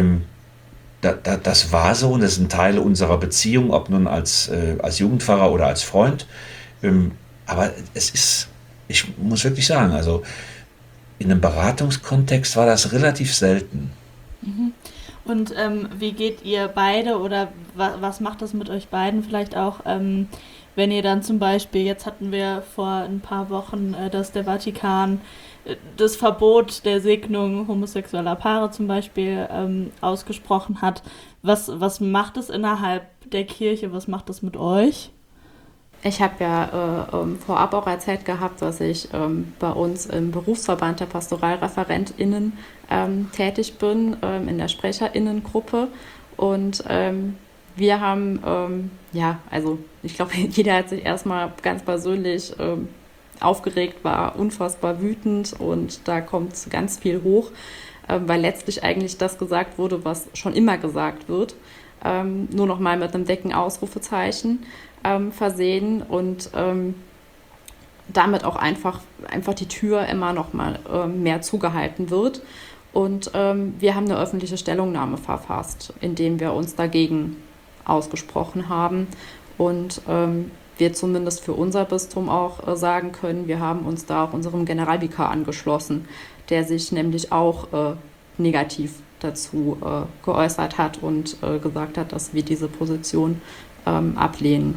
das war so und das ist ein Teil unserer Beziehung, ob nun als Jugendpfarrer oder als Freund. Aber ich muss wirklich sagen, also in einem Beratungskontext war das relativ selten. Und wie geht ihr beide oder was macht das mit euch beiden vielleicht auch, wenn ihr dann zum Beispiel, jetzt hatten wir vor ein paar Wochen, dass der Vatikan das Verbot der Segnung homosexueller Paare zum Beispiel ausgesprochen hat. Was macht es innerhalb der Kirche? Was macht es mit euch? Ich habe ja vorab auch erzählt gehabt, dass ich bei uns im Berufsverband der PastoralreferentInnen tätig bin, in der SprecherInnengruppe. Und wir haben, also ich glaube, jeder hat sich erstmal ganz persönlich aufgeregt, war unfassbar wütend und da kommt ganz viel hoch, weil letztlich eigentlich das gesagt wurde, was schon immer gesagt wird, nur noch mal mit einem dicken Ausrufezeichen versehen und damit auch einfach die Tür immer noch mal mehr zugehalten wird. Und wir haben eine öffentliche Stellungnahme verfasst, in dem wir uns dagegen ausgesprochen haben und wir zumindest für unser Bistum auch sagen können, wir haben uns da auch unserem Generalvikar angeschlossen, der sich nämlich auch negativ dazu geäußert hat und gesagt hat, dass wir diese Position ablehnen.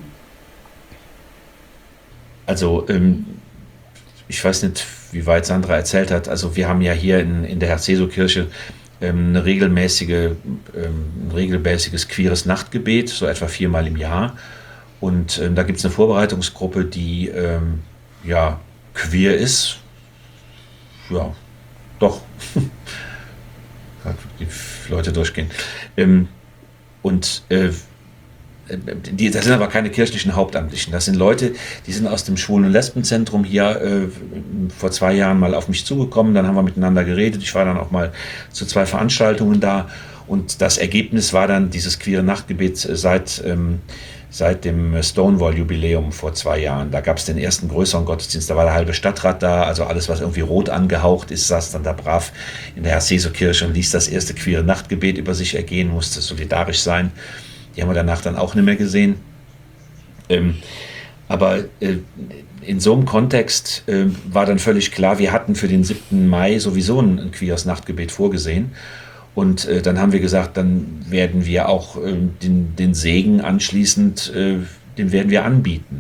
Also ich weiß nicht, wie weit Sandra erzählt hat, also wir haben ja hier in der Herz-Jesu-Kirche ein regelmäßiges queeres Nachtgebet, so etwa 4-mal im Jahr. Und da gibt es eine Vorbereitungsgruppe, die queer ist. Ja, doch. Die Leute durchgehen. Das sind aber keine kirchlichen Hauptamtlichen. Das sind Leute, die sind aus dem Schwulen- und Lesbenzentrum hier vor 2 Jahren mal auf mich zugekommen. Dann haben wir miteinander geredet. Ich war dann auch mal zu 2 Veranstaltungen da. Und das Ergebnis war dann dieses queere Nachtgebet seit dem Stonewall-Jubiläum vor 2 Jahren. Da gab es den ersten größeren Gottesdienst, da war der halbe Stadtrat da, also alles, was irgendwie rot angehaucht ist, saß dann da brav in der Herr-Seso-Kirche und ließ das erste queere Nachtgebet über sich ergehen, musste solidarisch sein. Die haben wir danach dann auch nicht mehr gesehen. Aber in so einem Kontext war dann völlig klar, wir hatten für den 7. Mai sowieso ein queeres Nachtgebet vorgesehen. Und dann haben wir gesagt, dann werden wir auch den Segen anschließend, den werden wir anbieten.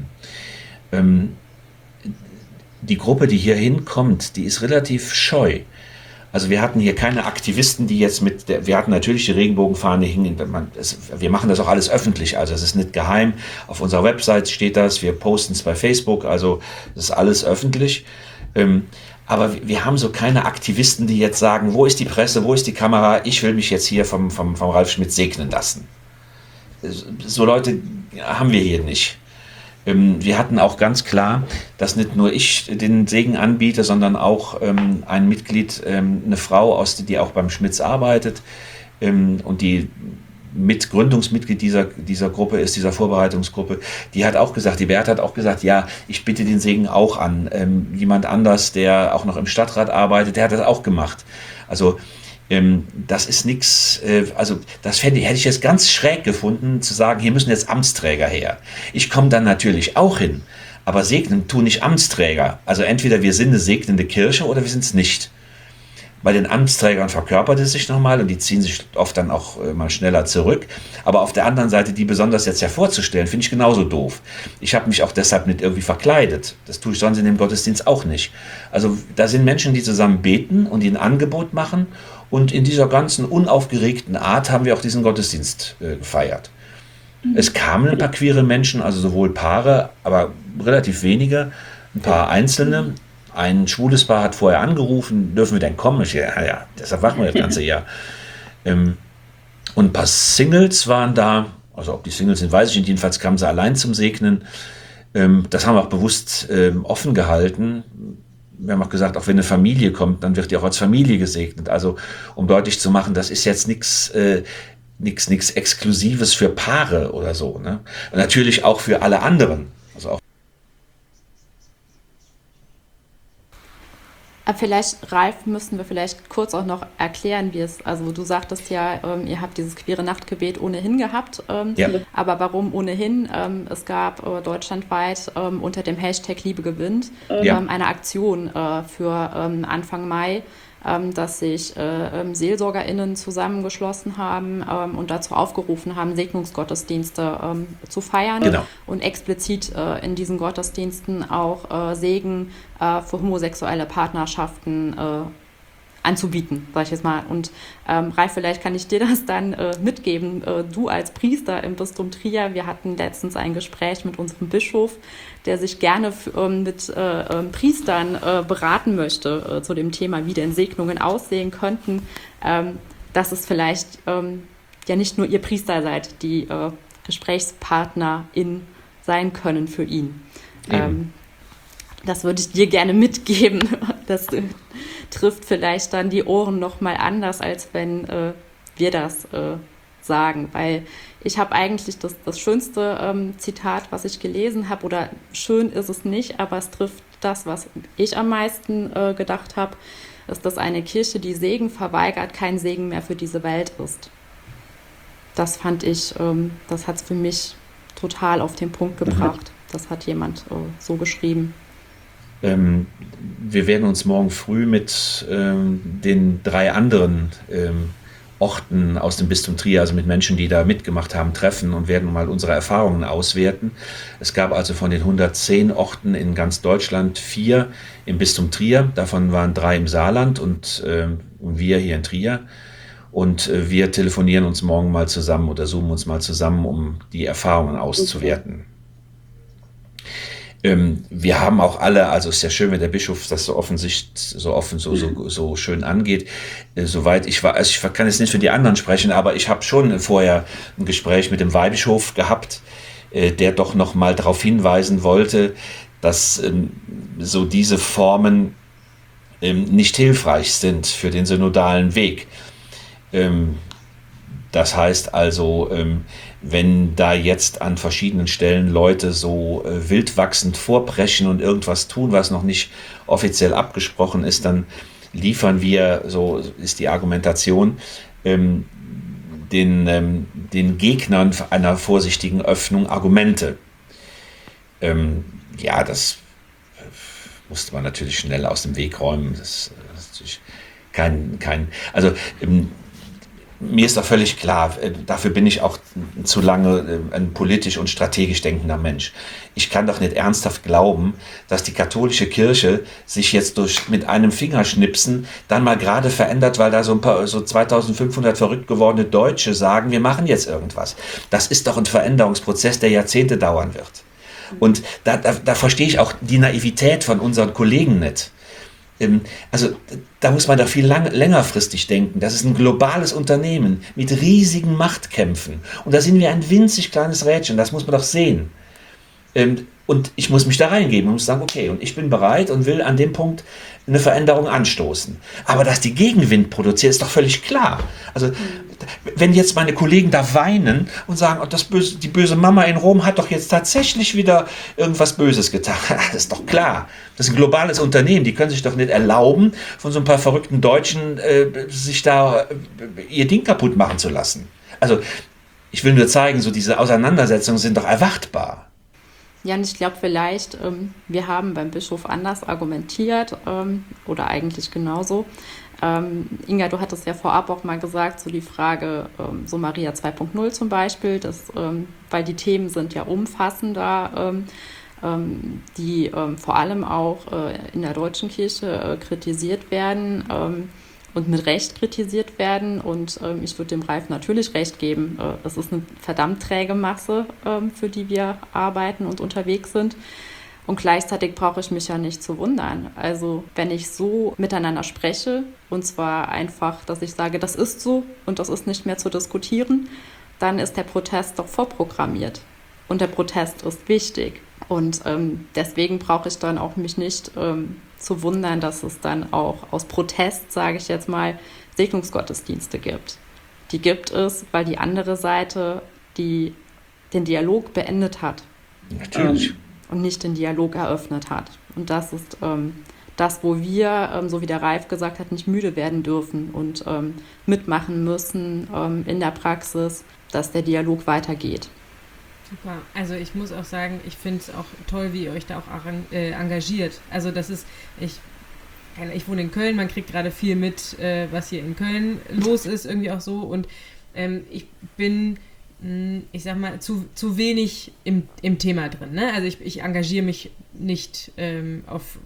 Die Gruppe, die hier hinkommt, die ist relativ scheu. Also wir hatten hier keine Aktivisten, die jetzt wir hatten natürlich die Regenbogenfahne hingen, wir machen das auch alles öffentlich, also es ist nicht geheim, auf unserer Website steht das, wir posten es bei Facebook, also das ist alles öffentlich. Aber wir haben so keine Aktivisten, die jetzt sagen, wo ist die Presse, wo ist die Kamera, ich will mich jetzt hier vom Ralf Schmitz segnen lassen. So Leute haben wir hier nicht. Wir hatten auch ganz klar, dass nicht nur ich den Segen anbiete, sondern auch ein Mitglied, eine Frau, die auch beim Schmitz arbeitet und die Gründungsmitglied dieser Gruppe ist, dieser Vorbereitungsgruppe, die hat auch gesagt, die Bertha hat auch gesagt, ja, ich bitte den Segen auch an. Jemand anders, der auch noch im Stadtrat arbeitet, der hat das auch gemacht. Also das ist nichts, also das hätte ich jetzt ganz schräg gefunden, zu sagen, hier müssen jetzt Amtsträger her. Ich komme dann natürlich auch hin, aber segnen tun nicht Amtsträger. Also entweder wir sind eine segnende Kirche oder wir sind es nicht. Bei den Amtsträgern verkörpert es sich nochmal und die ziehen sich oft dann auch mal schneller zurück. Aber auf der anderen Seite, die besonders jetzt hervorzustellen, finde ich genauso doof. Ich habe mich auch deshalb nicht irgendwie verkleidet. Das tue ich sonst in dem Gottesdienst auch nicht. Also da sind Menschen, die zusammen beten und die ein Angebot machen. Und in dieser ganzen unaufgeregten Art haben wir auch diesen Gottesdienst gefeiert. Es kamen ein paar queere Menschen, also sowohl Paare, aber relativ wenige, ein paar Einzelne. Ein schwules Paar hat vorher angerufen, dürfen wir denn kommen? Ja, deshalb machen wir das ganze Jahr. Und ein paar Singles waren da, also ob die Singles sind, weiß ich nicht, jedenfalls kamen sie allein zum Segnen. Das haben wir auch bewusst offen gehalten. Wir haben auch gesagt, auch wenn eine Familie kommt, dann wird die auch als Familie gesegnet. Also um deutlich zu machen, das ist jetzt nichts Exklusives für Paare oder so. Ne? Und natürlich auch für alle anderen. Also auch Vielleicht, Ralf, müssen wir vielleicht kurz auch noch erklären, wie es, also du sagtest ja, ihr habt dieses queere Nachtgebet ohnehin gehabt, ja. Aber warum ohnehin? Es gab deutschlandweit unter dem Hashtag Liebe gewinnt eine Aktion für Anfang Mai, dass sich SeelsorgerInnen zusammengeschlossen haben und dazu aufgerufen haben, Segnungsgottesdienste zu feiern. Genau. Und explizit in diesen Gottesdiensten auch Segen für homosexuelle Partnerschaften anzubieten, sag ich jetzt mal. Und Ralf, vielleicht kann ich dir das dann mitgeben. Du als Priester im Bistum Trier, wir hatten letztens ein Gespräch mit unserem Bischof, der sich gerne mit Priestern beraten möchte zu dem Thema, wie denn Segnungen aussehen könnten, dass es vielleicht ja nicht nur ihr Priester seid, die GesprächspartnerInnen sein können für ihn. Das würde ich dir gerne mitgeben. Das trifft vielleicht dann die Ohren noch mal anders, als wenn wir das sagen. Weil ich habe eigentlich das schönste Zitat, was ich gelesen habe, oder schön ist es nicht, aber es trifft das, was ich am meisten gedacht habe, ist, dass eine Kirche, die Segen verweigert, kein Segen mehr für diese Welt ist. Das fand ich, das hat es für mich total auf den Punkt gebracht. Das hat jemand so geschrieben. Wir werden uns morgen früh mit den 3 anderen Orten aus dem Bistum Trier, also mit Menschen, die da mitgemacht haben, treffen und werden mal unsere Erfahrungen auswerten. Es gab also von den 110 Orten in ganz Deutschland 4 im Bistum Trier, davon waren 3 im Saarland und wir hier in Trier. Und wir telefonieren uns morgen mal zusammen oder zoomen uns mal zusammen, um die Erfahrungen auszuwerten. Wir haben auch alle, also ist ja schön, wenn der Bischof das so so schön angeht. Soweit ich war, also ich kann jetzt nicht für die anderen sprechen, aber ich habe schon vorher ein Gespräch mit dem Weihbischof gehabt, der doch noch mal darauf hinweisen wollte, dass so diese Formen nicht hilfreich sind für den synodalen Weg. Das heißt also, wenn da jetzt an verschiedenen Stellen Leute so wildwachsend vorbrechen und irgendwas tun, was noch nicht offiziell abgesprochen ist, dann liefern wir, so ist die Argumentation, den Gegnern einer vorsichtigen Öffnung Argumente. Ja, das musste man natürlich schnell aus dem Weg räumen. Das ist natürlich also mir ist doch völlig klar, dafür bin ich auch zu lange ein politisch und strategisch denkender Mensch. Ich kann doch nicht ernsthaft glauben, dass die katholische Kirche sich jetzt mit einem Fingerschnipsen dann mal gerade verändert, weil da so 2500 verrückt gewordene Deutsche sagen, wir machen jetzt irgendwas. Das ist doch ein Veränderungsprozess, der Jahrzehnte dauern wird. Und da verstehe ich auch die Naivität von unseren Kollegen nicht. Also da muss man doch viel längerfristig denken. Das ist ein globales Unternehmen mit riesigen Machtkämpfen. Und da sind wir ein winzig kleines Rädchen, das muss man doch sehen. Und ich muss mich da reingeben und muss sagen, okay, und ich bin bereit und will an dem Punkt eine Veränderung anstoßen. Aber dass die Gegenwind produziert, ist doch völlig klar. Also wenn jetzt meine Kollegen da weinen und sagen, oh, die böse Mama in Rom hat doch jetzt tatsächlich wieder irgendwas Böses getan. Das ist doch klar. Das ist ein globales Unternehmen. Die können sich doch nicht erlauben, von so ein paar verrückten Deutschen sich da ihr Ding kaputt machen zu lassen. Also ich will nur zeigen, so diese Auseinandersetzungen sind doch erwartbar. Ja, und ich glaube vielleicht, wir haben beim Bischof anders argumentiert oder eigentlich genauso. Inga, du hattest ja vorab auch mal gesagt, so die Frage, so Maria 2.0 zum Beispiel, weil die Themen sind ja umfassender, die vor allem auch in der deutschen Kirche kritisiert werden und mit Recht kritisiert werden. Und ich würde dem Ralf natürlich recht geben. Das ist eine verdammt träge Masse, für die wir arbeiten und unterwegs sind. Und gleichzeitig brauche ich mich ja nicht zu wundern. Also wenn ich so miteinander spreche, und zwar einfach, dass ich sage, das ist so und das ist nicht mehr zu diskutieren, dann ist der Protest doch vorprogrammiert. Und der Protest ist wichtig. Und deswegen brauche ich dann auch mich nicht zu wundern, dass es dann auch aus Protest, sage ich jetzt mal, Segnungsgottesdienste gibt. Die gibt es, weil die andere Seite den Dialog beendet hat. Natürlich. Und nicht den Dialog eröffnet hat. Und das ist das, wo wir, so wie der Ralf gesagt hat, nicht müde werden dürfen und mitmachen müssen in der Praxis, dass der Dialog weitergeht. Super. Also ich muss auch sagen, ich finde es auch toll, wie ihr euch da auch engagiert. Also das ist, ich wohne in Köln, man kriegt gerade viel mit, was hier in Köln los ist, irgendwie auch so. Und ich bin, ich sag mal, zu wenig im Thema drin. Ne? Also ich engagiere mich nicht in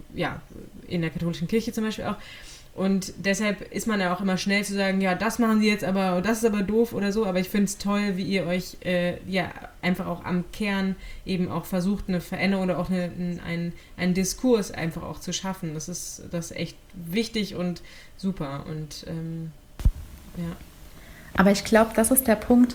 der katholischen Kirche zum Beispiel auch. Und deshalb ist man ja auch immer schnell zu sagen, ja, das machen sie jetzt aber, das ist aber doof oder so. Aber ich finde es toll, wie ihr euch einfach auch am Kern eben auch versucht, eine Veränderung oder auch einen Diskurs einfach auch zu schaffen. Das ist echt wichtig und super. Und ja. Aber ich glaube, das ist der Punkt.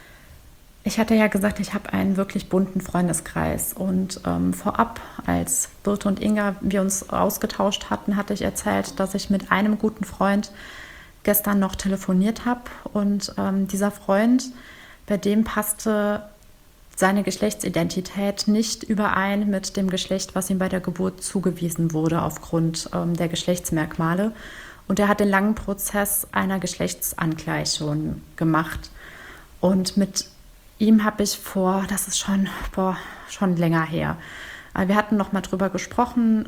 Ich hatte ja gesagt, ich habe einen wirklich bunten Freundeskreis und vorab, als Birte und Inga wir uns ausgetauscht hatten, hatte ich erzählt, dass ich mit einem guten Freund gestern noch telefoniert habe und dieser Freund, bei dem passte seine Geschlechtsidentität nicht überein mit dem Geschlecht, was ihm bei der Geburt zugewiesen wurde aufgrund der Geschlechtsmerkmale, und er hat den langen Prozess einer Geschlechtsangleichung gemacht und mit ihm habe ich das ist schon länger her. Wir hatten noch mal drüber gesprochen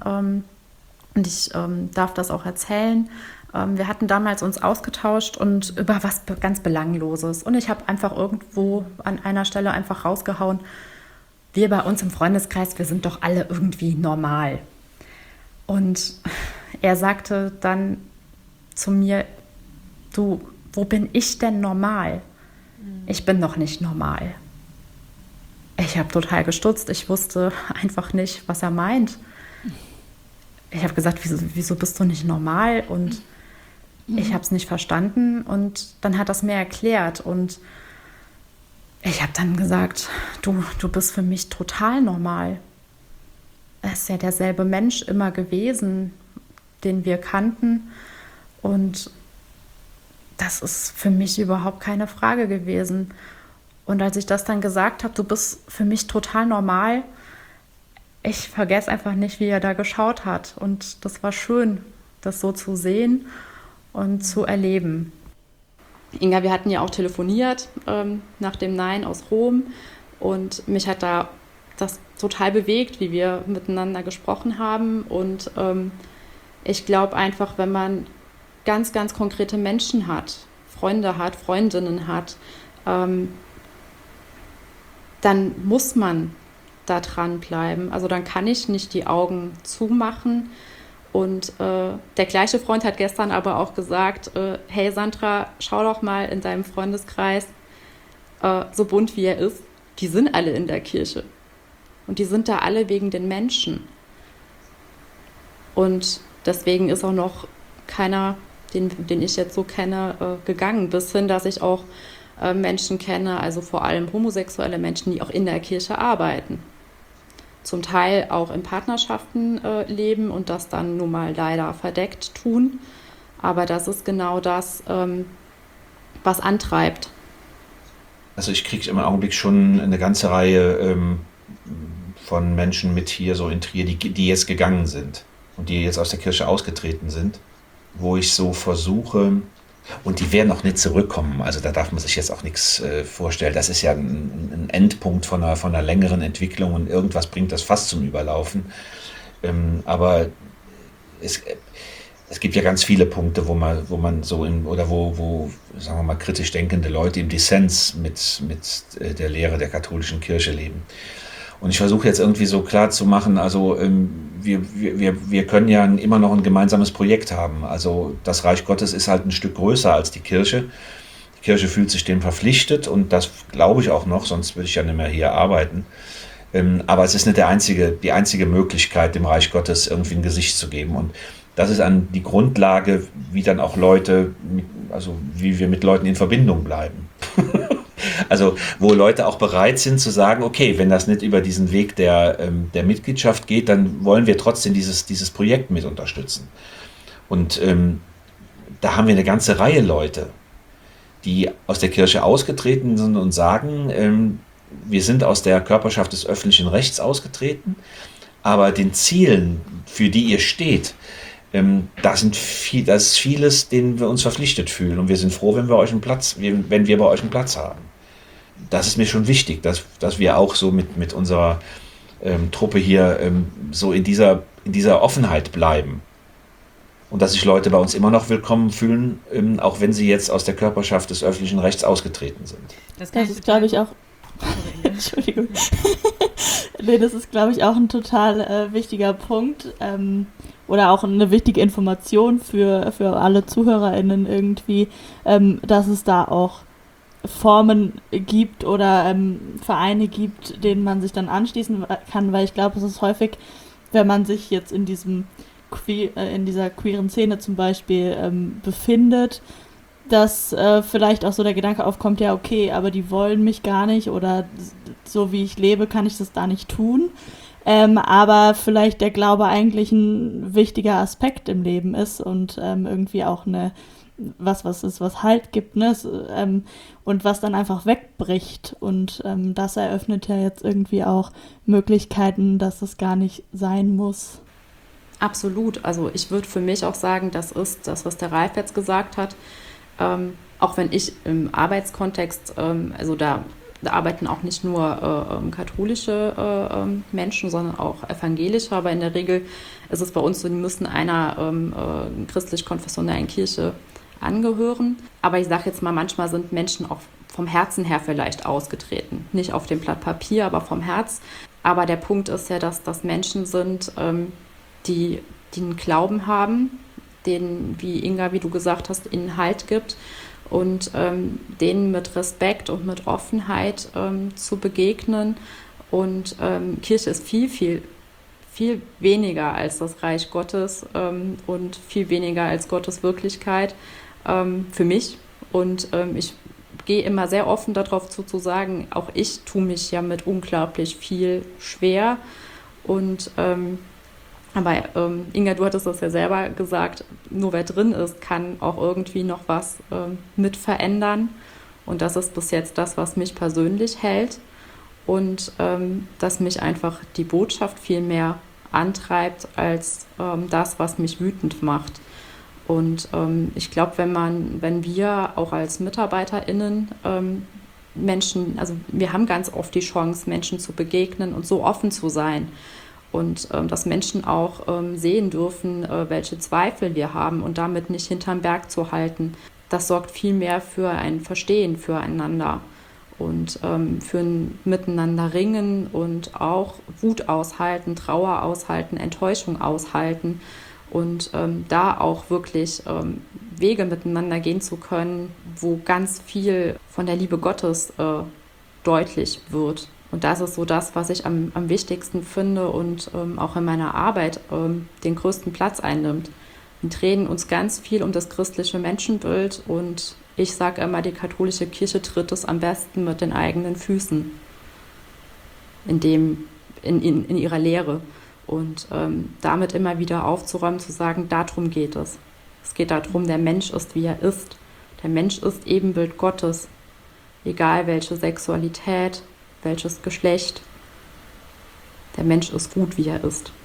und ich darf das auch erzählen. Wir hatten damals uns ausgetauscht und über was ganz Belangloses. Und ich habe einfach irgendwo an einer Stelle einfach rausgehauen, wir bei uns im Freundeskreis, wir sind doch alle irgendwie normal. Und er sagte dann zu mir, du, wo bin ich denn normal? Ich bin noch nicht normal. Ich habe total gestutzt. Ich wusste einfach nicht, was er meint. Ich habe gesagt, wieso bist du nicht normal? Und ich habe es nicht verstanden. Und dann hat er es mir erklärt. Und ich habe dann gesagt, du bist für mich total normal. Er ist ja derselbe Mensch immer gewesen, den wir kannten. Und das ist für mich überhaupt keine Frage gewesen. Und als ich das dann gesagt habe, du bist für mich total normal, ich vergesse einfach nicht, wie er da geschaut hat. Und das war schön, das so zu sehen und zu erleben. Inga, wir hatten ja auch telefoniert nach dem Nein aus Rom und mich hat da das total bewegt, wie wir miteinander gesprochen haben. Und ich glaube einfach, wenn man ganz, ganz konkrete Menschen hat, Freunde hat, Freundinnen hat, dann muss man da dranbleiben. Also dann kann ich nicht die Augen zumachen. Und der gleiche Freund hat gestern aber auch gesagt, hey Sandra, schau doch mal in deinem Freundeskreis, so bunt wie er ist, die sind alle in der Kirche. Und die sind da alle wegen den Menschen. Und deswegen ist auch noch keiner, den ich jetzt so kenne, gegangen. Bis hin, dass ich auch Menschen kenne, also vor allem homosexuelle Menschen, die auch in der Kirche arbeiten. Zum Teil auch in Partnerschaften leben und das dann nun mal leider verdeckt tun. Aber das ist genau das, was antreibt. Also ich kriege im Augenblick schon eine ganze Reihe von Menschen mit hier so in Trier, die jetzt gegangen sind und die jetzt aus der Kirche ausgetreten sind, wo ich so versuche, und die werden auch nicht zurückkommen, also da darf man sich jetzt auch nichts vorstellen. Das ist ja ein Endpunkt von einer längeren Entwicklung und irgendwas bringt das fast zum Überlaufen. Aber es gibt ja ganz viele Punkte, wo man so wo sagen wir mal kritisch denkende Leute im Dissens mit der Lehre der katholischen Kirche leben. Und ich versuche jetzt irgendwie so klar zu machen, also wir können ja immer noch ein gemeinsames Projekt haben. Also das Reich Gottes ist halt ein Stück größer als die Kirche. Die Kirche fühlt sich dem verpflichtet und das glaube ich auch noch, sonst würde ich ja nicht mehr hier arbeiten. Aber es ist nicht die einzige Möglichkeit, dem Reich Gottes irgendwie ein Gesicht zu geben. Und das ist an die Grundlage, wie dann auch wie wir mit Leuten in Verbindung bleiben. Also wo Leute auch bereit sind zu sagen, okay, wenn das nicht über diesen Weg der Mitgliedschaft geht, dann wollen wir trotzdem dieses Projekt mit unterstützen. Und da haben wir eine ganze Reihe Leute, die aus der Kirche ausgetreten sind und sagen, wir sind aus der Körperschaft des öffentlichen Rechts ausgetreten, aber den Zielen, für die ihr steht, das ist vieles, denen wir uns verpflichtet fühlen. Und wir sind froh, wenn wir bei euch einen Platz haben. Das ist mir schon wichtig, dass wir auch so mit unserer Truppe hier so in dieser Offenheit bleiben. Und dass sich Leute bei uns immer noch willkommen fühlen, auch wenn sie jetzt aus der Körperschaft des öffentlichen Rechts ausgetreten sind. Das ist, glaube ich, auch... Entschuldigung. Nee, das ist, glaube ich, auch ein total wichtiger Punkt. Oder auch eine wichtige Information für alle ZuhörerInnen irgendwie, dass es da auch Formen gibt oder Vereine gibt, denen man sich dann anschließen kann, weil ich glaube, es ist häufig, wenn man sich jetzt in dieser queeren Szene zum Beispiel befindet, dass vielleicht auch so der Gedanke aufkommt, ja okay, aber die wollen mich gar nicht oder so wie ich lebe, kann ich das da nicht tun. Aber vielleicht der Glaube eigentlich ein wichtiger Aspekt im Leben ist und irgendwie auch was ist, was Halt gibt, ne? Und was dann einfach wegbricht. Und das eröffnet ja jetzt irgendwie auch Möglichkeiten, dass es gar nicht sein muss. Absolut. Also ich würde für mich auch sagen, das ist das, was der Ralf jetzt gesagt hat. Auch wenn ich im Arbeitskontext, also da arbeiten auch nicht nur katholische Menschen, sondern auch evangelische. Aber in der Regel ist es bei uns so, die müssen einer christlich-konfessionellen Kirche angehören. Aber ich sage jetzt mal, manchmal sind Menschen auch vom Herzen her vielleicht ausgetreten. Nicht auf dem Blatt Papier, aber vom Herz. Aber der Punkt ist ja, dass das Menschen sind, die einen Glauben haben, den, wie Inga, wie du gesagt hast, ihnen Halt gibt. Und denen mit Respekt und mit Offenheit zu begegnen. Und Kirche ist viel, viel, viel weniger als das Reich Gottes und viel weniger als Gottes Wirklichkeit für mich. Und ich gehe immer sehr offen darauf zu sagen, auch ich tue mich ja mit unglaublich viel schwer. Und Aber Inga, du hattest das ja selber gesagt, nur wer drin ist, kann auch irgendwie noch was mit verändern. Und das ist bis jetzt das, was mich persönlich hält. Und dass mich einfach die Botschaft viel mehr antreibt als das, was mich wütend macht. Und ich glaube, wenn wir auch als MitarbeiterInnen Menschen, also wir haben ganz oft die Chance, Menschen zu begegnen und so offen zu sein. Und dass Menschen auch sehen dürfen, welche Zweifel wir haben und damit nicht hinterm Berg zu halten. Das sorgt viel mehr für ein Verstehen füreinander und für ein Miteinander ringen und auch Wut aushalten, Trauer aushalten, Enttäuschung aushalten und da auch wirklich Wege miteinander gehen zu können, wo ganz viel von der Liebe Gottes deutlich wird. Und das ist so das, was ich am wichtigsten finde und auch in meiner Arbeit den größten Platz einnimmt. Wir drehen uns ganz viel um das christliche Menschenbild und ich sage immer, die katholische Kirche tritt es am besten mit den eigenen Füßen in ihrer Lehre. Und damit immer wieder aufzuräumen, zu sagen, darum geht es. Es geht darum, der Mensch ist, wie er ist. Der Mensch ist Ebenbild Gottes, egal welche Sexualität, welches Geschlecht. Der Mensch ist gut, wie er ist.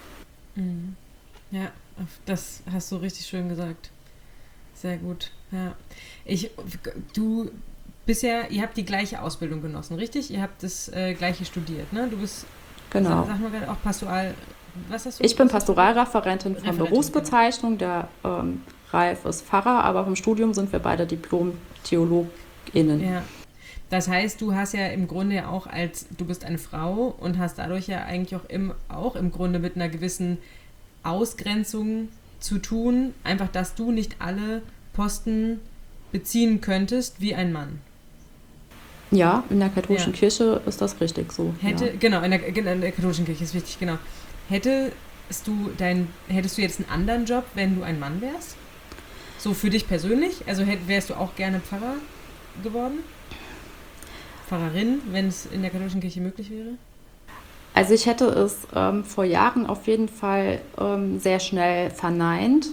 Ja, das hast du richtig schön gesagt. Sehr gut, ja. Du bist ja, ihr habt die gleiche Ausbildung genossen, richtig? Ihr habt das gleiche studiert, ne? Du bist, genau. Sag mal gerade auch Pastoral, was hast du? Ich bin Pastoralreferentin von Berufsbezeichnung, der Ralf ist Pfarrer, aber vom Studium sind wir beide Diplom-TheologInnen. Ja. Das heißt, du hast ja im Grunde auch du bist eine Frau und hast dadurch ja eigentlich auch im Grunde mit einer gewissen Ausgrenzung zu tun, einfach, dass du nicht alle Posten beziehen könntest wie ein Mann. Ja, in der katholischen Kirche ist das richtig so. Genau, in der katholischen Kirche ist wichtig, genau. Hättest du jetzt einen anderen Job, wenn du ein Mann wärst? So für dich persönlich? Also wärst du auch gerne Pfarrer geworden? Pfarrerin, wenn es in der katholischen Kirche möglich wäre? Also ich hätte es vor Jahren auf jeden Fall sehr schnell verneint.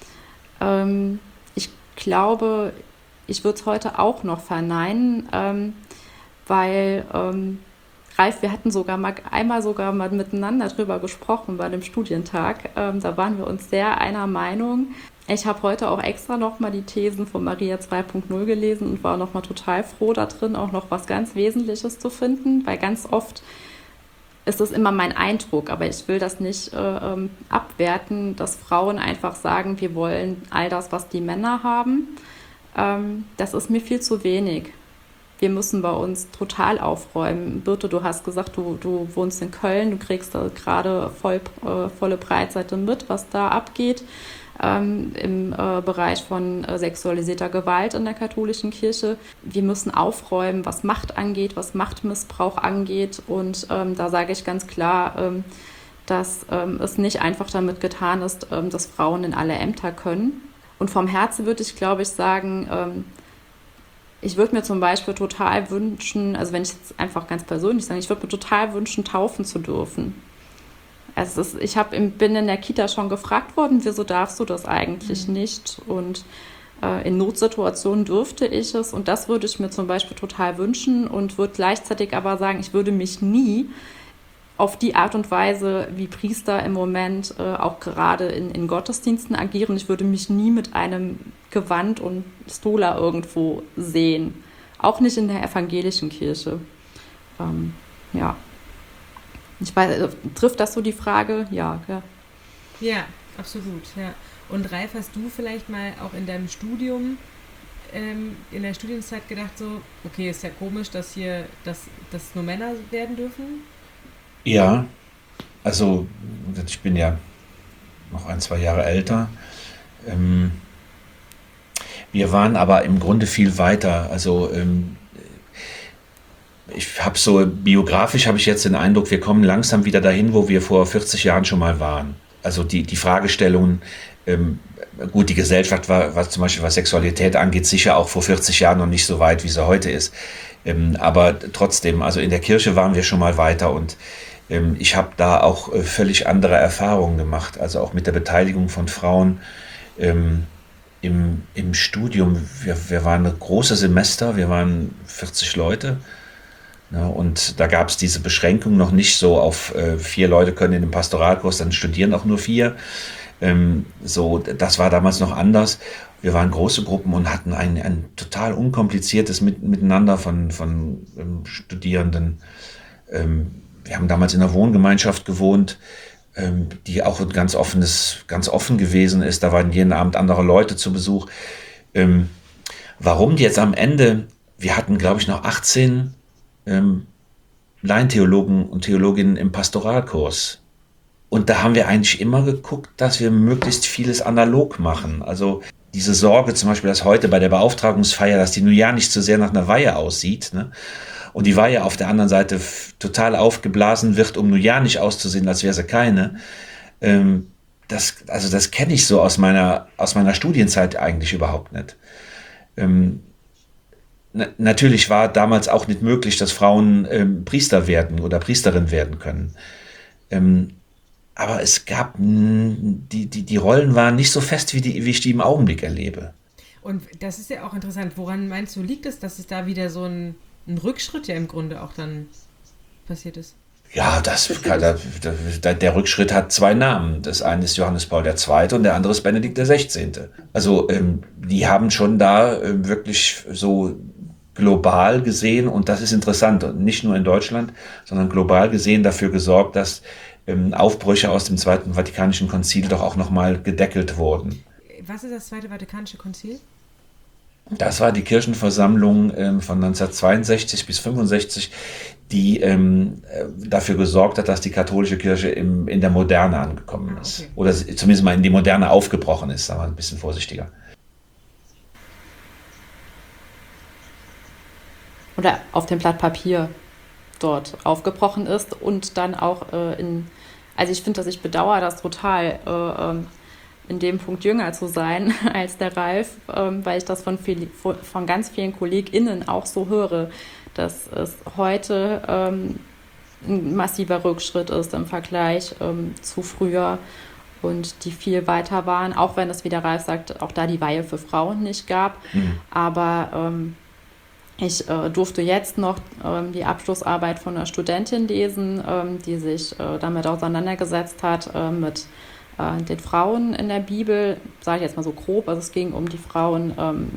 Ich glaube, ich würde es heute auch noch verneinen, weil Ralf, wir hatten einmal mal miteinander drüber gesprochen bei dem Studientag. Da waren wir uns sehr einer Meinung. Ich habe heute auch extra nochmal die Thesen von Maria 2.0 gelesen und war nochmal total froh da drin, auch noch was ganz Wesentliches zu finden, weil ganz oft ist das immer mein Eindruck, aber ich will das nicht abwerten, dass Frauen einfach sagen, wir wollen all das, was die Männer haben. Das ist mir viel zu wenig. Wir müssen bei uns total aufräumen. Birte, du hast gesagt, du wohnst in Köln, du kriegst da gerade volle Breitseite mit, was da abgeht im Bereich von sexualisierter Gewalt in der katholischen Kirche. Wir müssen aufräumen, was Macht angeht, was Machtmissbrauch angeht. Und da sage ich ganz klar, dass es nicht einfach damit getan ist, dass Frauen in alle Ämter können. Und vom Herzen würde ich, glaube ich, sagen, ich würde mir zum Beispiel total wünschen, also wenn ich jetzt einfach ganz persönlich sage, ich würde mir total wünschen, taufen zu dürfen. Ich bin in der Kita schon gefragt worden, wieso darfst du das eigentlich nicht? Und in Notsituationen dürfte ich es. Und das würde ich mir zum Beispiel total wünschen und würde gleichzeitig aber sagen, ich würde mich nie auf die Art und Weise, wie Priester im Moment auch gerade in Gottesdiensten agieren, ich würde mich nie mit einem Gewand und Stola irgendwo sehen. Auch nicht in der evangelischen Kirche. Ja. Ich weiß, trifft das so die Frage? Ja, ja. Ja, absolut, ja. Und Ralf, hast du vielleicht mal auch in deinem Studium, in der Studienzeit gedacht so, okay, ist ja komisch, dass nur Männer werden dürfen? Ja, also ich bin ja noch 1-2 Jahre älter. Wir waren aber im Grunde viel weiter. Also biografisch habe ich jetzt den Eindruck, wir kommen langsam wieder dahin, wo wir vor 40 Jahren schon mal waren. Also die Fragestellungen, gut, die Gesellschaft war zum Beispiel, was Sexualität angeht, sicher auch vor 40 Jahren noch nicht so weit, wie sie heute ist. Aber trotzdem, also in der Kirche waren wir schon mal weiter und Ich habe da auch völlig andere Erfahrungen gemacht, also auch mit der Beteiligung von Frauen im Studium. Wir waren ein großes Semester, wir waren 40 Leute. Ja, und da gab es diese Beschränkung noch nicht so auf 4 Leute können in dem Pastoralkurs, dann studieren auch nur 4. So, das war damals noch anders. Wir waren große Gruppen und hatten ein total unkompliziertes Miteinander von Studierenden. Wir haben damals in einer Wohngemeinschaft gewohnt, die auch ganz offen gewesen ist. Da waren jeden Abend andere Leute zu Besuch. Warum die jetzt am Ende, wir hatten, glaube ich, noch 18 Laientheologen und Theologinnen im Pastoralkurs. Und da haben wir eigentlich immer geguckt, dass wir möglichst vieles analog machen. Also diese Sorge zum Beispiel, dass heute bei der Beauftragungsfeier, dass die nun ja nicht so sehr nach einer Weihe aussieht, ne? Und die Weihe auf der anderen Seite total aufgeblasen wird, um nun ja nicht auszusehen, als wäre sie keine. Das kenne ich so aus meiner Studienzeit eigentlich überhaupt nicht. Natürlich war damals auch nicht möglich, dass Frauen Priester werden oder Priesterin werden können. Aber es gab, die Rollen waren nicht so fest, wie ich die im Augenblick erlebe. Und das ist ja auch interessant. Woran meinst du, liegt es, dass es da wieder so ein Rückschritt ja im Grunde auch dann passiert ist? Ja, der Rückschritt hat 2 Namen. Das eine ist Johannes Paul II. Und der andere ist Benedikt XVI. Also die haben schon da wirklich so global gesehen, und das ist interessant, und nicht nur in Deutschland, sondern global gesehen dafür gesorgt, dass Aufbrüche aus dem Zweiten Vatikanischen Konzil doch auch nochmal gedeckelt wurden. Was ist das Zweite Vatikanische Konzil? Das war die Kirchenversammlung von 1962 bis 1965, die dafür gesorgt hat, dass die katholische Kirche in der Moderne angekommen ist. Okay. Oder zumindest mal in die Moderne aufgebrochen ist, sagen wir ein bisschen vorsichtiger. Oder auf dem Blatt Papier dort aufgebrochen ist und dann auch also ich finde, dass ich bedauere das total, in dem Punkt jünger zu sein als der Ralf, weil ich das von ganz vielen KollegInnen auch so höre, dass es heute ein massiver Rückschritt ist im Vergleich zu früher und die viel weiter waren, auch wenn es, wie der Ralf sagt, auch da die Weihe für Frauen nicht gab. Aber ich durfte jetzt noch die Abschlussarbeit von einer Studentin lesen, die sich damit auseinandergesetzt hat, mit den Frauen in der Bibel, sage ich jetzt mal so grob. Also es ging um die Frauen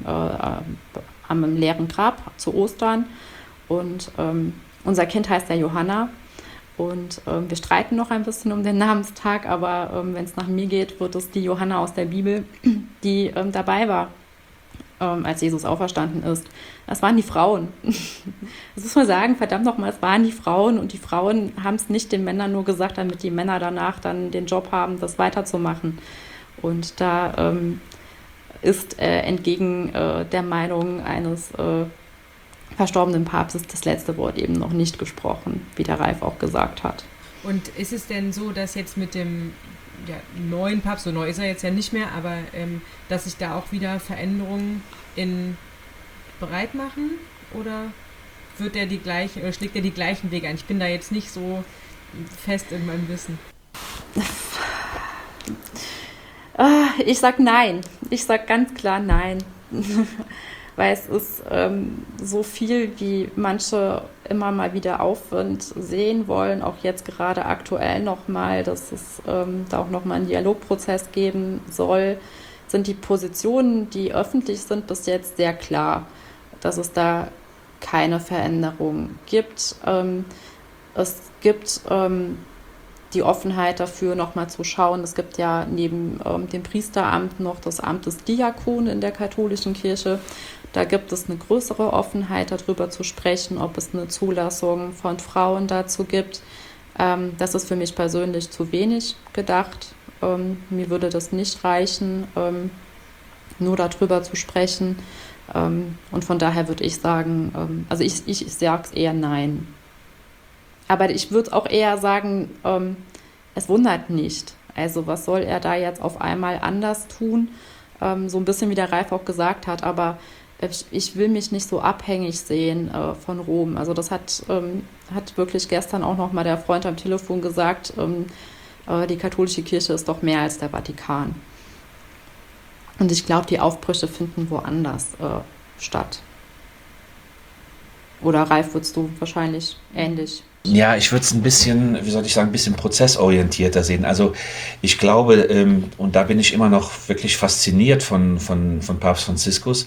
am leeren Grab zu Ostern. Und unser Kind heißt ja Johanna. Und wir streiten noch ein bisschen um den Namenstag, aber wenn es nach mir geht, wird es die Johanna aus der Bibel, die dabei war, als Jesus auferstanden ist. Das waren die Frauen. Das muss man sagen, verdammt nochmal, es waren die Frauen, und die Frauen haben es nicht den Männern nur gesagt, damit die Männer danach dann den Job haben, das weiterzumachen. Und da ist entgegen der Meinung eines verstorbenen Papstes das letzte Wort eben noch nicht gesprochen, wie der Ralf auch gesagt hat. Und ist es denn so, dass jetzt mit dem neuen Papst, so neu ist er jetzt ja nicht mehr, aber dass sich da auch wieder Veränderungen bereit machen, oder schlägt er die gleichen Wege ein? Ich bin da jetzt nicht so fest in meinem Wissen. Ich sag nein. Ich sag ganz klar nein. Weil es ist so viel, wie manche immer mal wieder Aufwind sehen wollen, auch jetzt gerade aktuell nochmal, dass es da auch nochmal einen Dialogprozess geben soll, sind die Positionen, die öffentlich sind, bis jetzt sehr klar, dass es da keine Veränderung gibt. Es gibt die Offenheit dafür, nochmal zu schauen. Es gibt ja neben dem Priesteramt noch das Amt des Diakon in der katholischen Kirche. Da gibt es eine größere Offenheit, darüber zu sprechen, ob es eine Zulassung von Frauen dazu gibt. Das ist für mich persönlich zu wenig gedacht. Mir würde das nicht reichen, nur darüber zu sprechen. Und von daher würde ich sagen, also ich sage es eher nein. Aber ich würde auch eher sagen, es wundert nicht. Also was soll er da jetzt auf einmal anders tun? So ein bisschen wie der Ralf auch gesagt hat, aber ich will mich nicht so abhängig sehen von Rom. Also das hat wirklich gestern auch noch mal der Freund am Telefon gesagt, die katholische Kirche ist doch mehr als der Vatikan. Und ich glaube, die Aufbrüche finden woanders statt. Oder Ralf, würdest du wahrscheinlich ähnlich? Ja, ich würde es ein bisschen, wie soll ich sagen, ein bisschen prozessorientierter sehen. Also ich glaube, und da bin ich immer noch wirklich fasziniert von Papst Franziskus,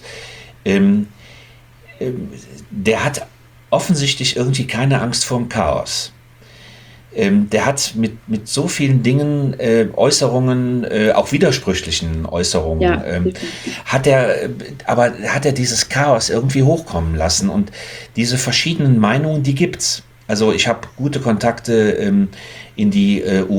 der hat offensichtlich irgendwie keine Angst vorm Chaos. Der hat mit so vielen Dingen, Äußerungen, auch widersprüchlichen Äußerungen, hat er dieses Chaos irgendwie hochkommen lassen. Und diese verschiedenen Meinungen, die gibt's. Also ich habe gute Kontakte in die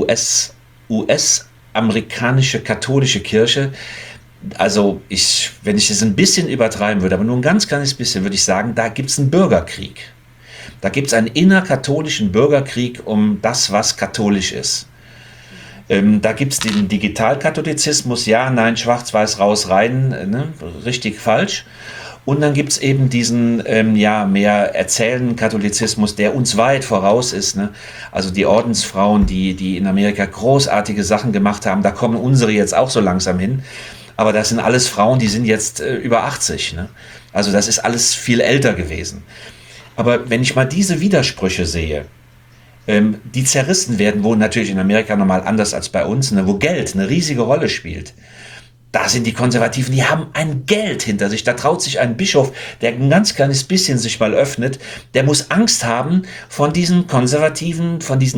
US-amerikanische katholische Kirche. Also wenn ich es ein bisschen übertreiben würde, aber nur ein ganz kleines bisschen, würde ich sagen, da gibt es einen Bürgerkrieg. Da gibt es einen innerkatholischen Bürgerkrieg um das, was katholisch ist. Da gibt es den Digitalkatholizismus, ja, nein, schwarz, weiß, raus, rein, ne? Richtig, falsch. Und dann gibt es eben diesen mehr erzählenden Katholizismus, der uns weit voraus ist. Ne? Also die Ordensfrauen, die in Amerika großartige Sachen gemacht haben, da kommen unsere jetzt auch so langsam hin. Aber das sind alles Frauen, die sind jetzt über 80. Ne? Also das ist alles viel älter gewesen. Aber wenn ich mal diese Widersprüche sehe, die zerrissen werden, wo natürlich in Amerika nochmal anders als bei uns, ne, wo Geld eine riesige Rolle spielt, da sind die Konservativen, die haben ein Geld hinter sich. Da traut sich ein Bischof, der ein ganz kleines bisschen sich mal öffnet, der muss Angst haben von diesen Konservativen,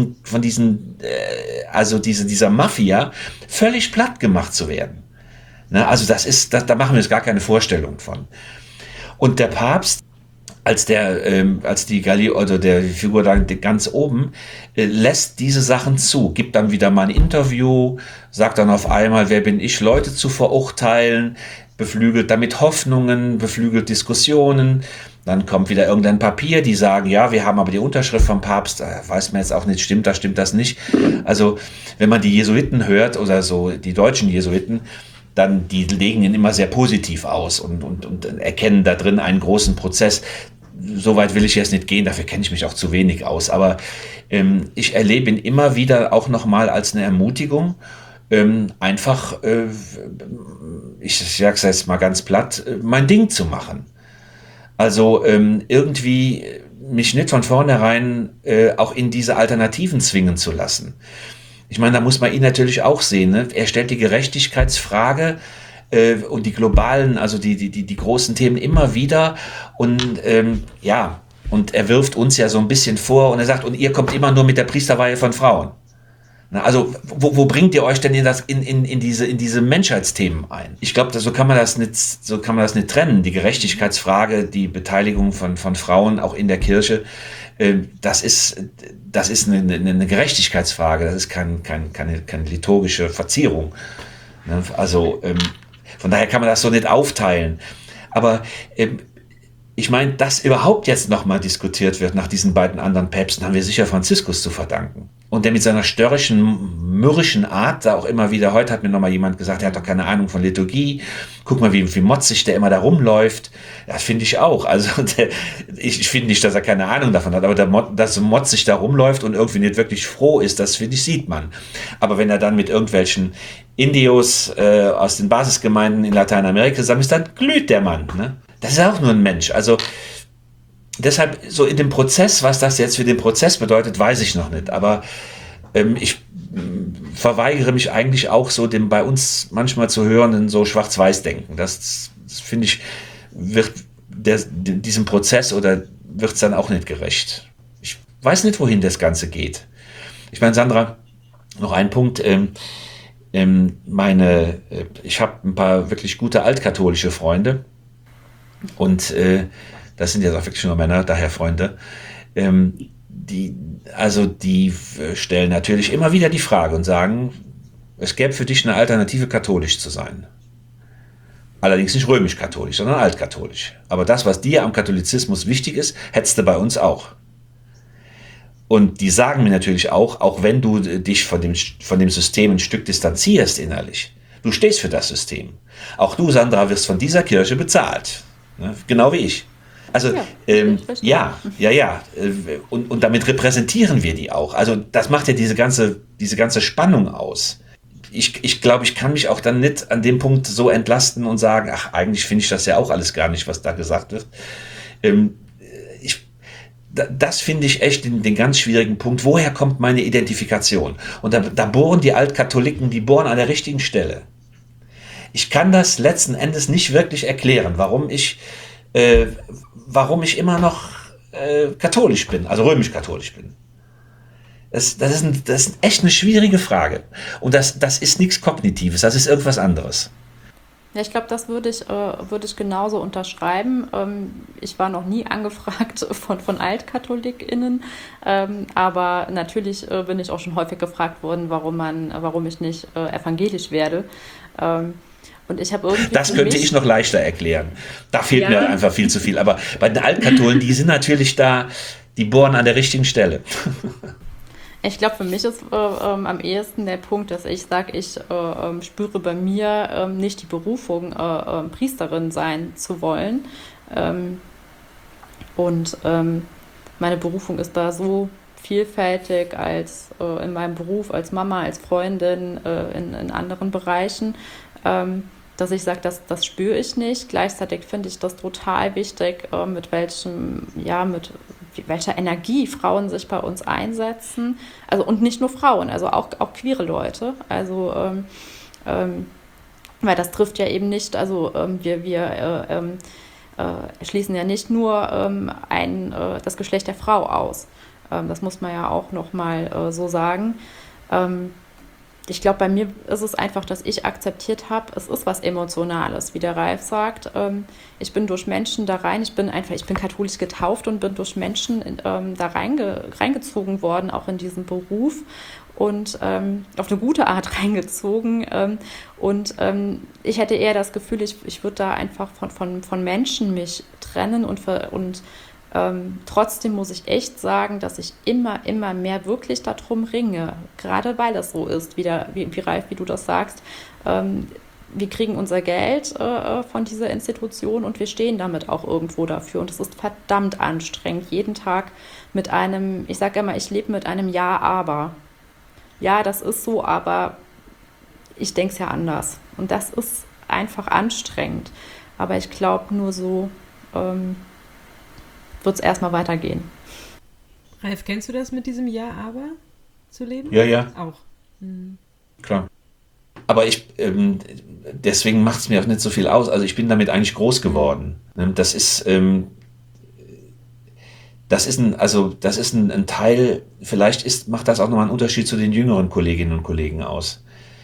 dieser Mafia, völlig platt gemacht zu werden. Ne, also da machen wir uns gar keine Vorstellung von. Und der Papst, als die Galli oder der Figur da ganz oben, lässt diese Sachen zu, gibt dann wieder mal ein Interview, sagt dann auf einmal, wer bin ich, Leute zu verurteilen, beflügelt damit Hoffnungen, beflügelt Diskussionen. Dann kommt wieder irgendein Papier, die sagen, ja, wir haben aber die Unterschrift vom Papst, weiß man jetzt auch nicht, stimmt das nicht. Also wenn man die Jesuiten hört oder so, die deutschen Jesuiten, dann die legen ihn immer sehr positiv aus und erkennen da drin einen großen Prozess. Soweit will ich jetzt nicht gehen, dafür kenne ich mich auch zu wenig aus. Aber ich erlebe ihn immer wieder auch nochmal als eine Ermutigung, ich sage es jetzt mal ganz platt, mein Ding zu machen. Also irgendwie mich nicht von vornherein auch in diese Alternativen zwingen zu lassen. Ich meine, da muss man ihn natürlich auch sehen. Ne? Er stellt die Gerechtigkeitsfrage und die globalen, also die großen Themen immer wieder. Und und er wirft uns ja so ein bisschen vor und er sagt, und ihr kommt immer nur mit der Priesterweihe von Frauen. Na, also wo bringt ihr euch denn in diese Menschheitsthemen ein? Ich glaube, so kann man das nicht trennen. Die Gerechtigkeitsfrage, die Beteiligung von Frauen auch in der Kirche, das ist eine Gerechtigkeitsfrage, das ist keine liturgische Verzierung. Ne? Also von daher kann man das so nicht aufteilen. Aber ich meine, dass überhaupt jetzt nochmal diskutiert wird nach diesen beiden anderen Päpsten, haben wir sicher Franziskus zu verdanken. Und der mit seiner störrischen, mürrischen Art, da auch immer wieder, heute hat mir nochmal jemand gesagt, er hat doch keine Ahnung von Liturgie, guck mal, wie motzig der immer da rumläuft. Das finde ich auch. Also ich finde nicht, dass er keine Ahnung davon hat, aber dass er motzig da rumläuft und irgendwie nicht wirklich froh ist, das finde ich, sieht man. Aber wenn er dann mit irgendwelchen Indios aus den Basisgemeinden in Lateinamerika zusammen ist, dann glüht der Mann. Ne? Das ist auch nur ein Mensch. Also deshalb so in dem Prozess, was das jetzt für den Prozess bedeutet, weiß ich noch nicht. Aber ich verweigere mich eigentlich auch so dem bei uns manchmal zu hörenden so Schwarz-Weiß-Denken. Das finde ich, wird diesem Prozess oder wird es dann auch nicht gerecht. Ich weiß nicht, wohin das Ganze geht. Ich meine, Sandra, noch ein Punkt. Ich habe ein paar wirklich gute altkatholische Freunde. Und das sind jetzt auch wirklich nur Männer, daher Freunde, die stellen natürlich immer wieder die Frage und sagen, es gäbe für dich eine Alternative, katholisch zu sein. Allerdings nicht römisch-katholisch, sondern altkatholisch. Aber das, was dir am Katholizismus wichtig ist, hättest du bei uns auch. Und die sagen mir natürlich auch wenn du dich von dem System ein Stück distanzierst innerlich, du stehst für das System. Auch du, Sandra, wirst von dieser Kirche bezahlt. Ne? Genau wie ich. Also, ja. Und damit repräsentieren wir die auch. Also, das macht ja diese ganze Spannung aus. Ich glaube, ich kann mich auch dann nicht an dem Punkt so entlasten und sagen, ach, eigentlich finde ich das ja auch alles gar nicht, was da gesagt wird. Das finde ich echt den ganz schwierigen Punkt. Woher kommt meine Identifikation? Und da bohren die Altkatholiken, die bohren an der richtigen Stelle. Ich kann das letzten Endes nicht wirklich erklären, warum ich immer noch katholisch bin, also römisch-katholisch bin. Das ist echt eine schwierige Frage. Und das ist nichts Kognitives, das ist irgendwas anderes. Ja, ich glaube, das würde ich genauso unterschreiben. Ich war noch nie angefragt von AltkatholikInnen, aber natürlich bin ich auch schon häufig gefragt worden, warum ich nicht evangelisch werde. Und ich habe irgendwie das könnte ich noch leichter erklären. Da fehlt mir einfach viel zu viel. Aber bei den Altkatholen, die sind natürlich da, die bohren an der richtigen Stelle. Ich glaube, für mich ist am ehesten der Punkt, dass ich sage, ich spüre bei mir nicht die Berufung, Priesterin sein zu wollen. Und meine Berufung ist da so vielfältig als in meinem Beruf, als Mama, als Freundin, in anderen Bereichen, dass ich sage, das spüre ich nicht. Gleichzeitig finde ich das total wichtig, mit welcher Energie Frauen sich bei uns einsetzen. Also, und nicht nur Frauen, also auch queere Leute. Also, weil das trifft ja eben nicht, also wir schließen ja nicht nur das Geschlecht der Frau aus. Das muss man ja auch nochmal so sagen. Ich glaube, bei mir ist es einfach, dass ich akzeptiert habe, es ist was Emotionales, wie der Ralf sagt. Ich bin durch Menschen da rein, ich bin katholisch getauft und bin durch Menschen da reingezogen worden, auch in diesen Beruf und auf eine gute Art reingezogen. Und ich hätte eher das Gefühl, ich würde da einfach von Menschen mich trennen und trotzdem muss ich echt sagen, dass ich immer mehr wirklich darum ringe, gerade weil das so ist, wie Ralf, wie du das sagst. Wir kriegen unser Geld von dieser Institution und wir stehen damit auch irgendwo dafür. Und es ist verdammt anstrengend, jeden Tag mit ich sage immer, ich lebe mit einem Ja, aber. Ja, das ist so, aber ich denke es ja anders. Und das ist einfach anstrengend. Aber ich glaube, nur so wird es erstmal weitergehen. Ralf, kennst du das mit diesem Ja, aber zu leben? Ja. Auch. Klar. Aber deswegen macht es mir auch nicht so viel aus. Also ich bin damit eigentlich groß geworden. Das ist ein Teil, vielleicht macht das auch nochmal einen Unterschied zu den jüngeren Kolleginnen und Kollegen aus.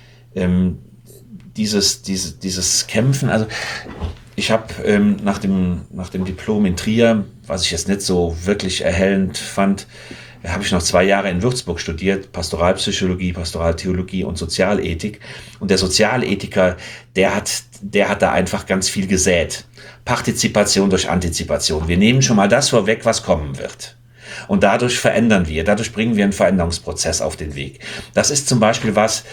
Dieses Kämpfen, also ich habe nach dem Diplom in Trier, was ich jetzt nicht so wirklich erhellend fand, habe ich noch 2 Jahre in Würzburg studiert, Pastoralpsychologie, Pastoraltheologie und Sozialethik. Und der Sozialethiker, der hat da einfach ganz viel gesät. Partizipation durch Antizipation. Wir nehmen schon mal das vorweg, was kommen wird. Und dadurch bringen wir einen Veränderungsprozess auf den Weg. Das ist zum Beispiel was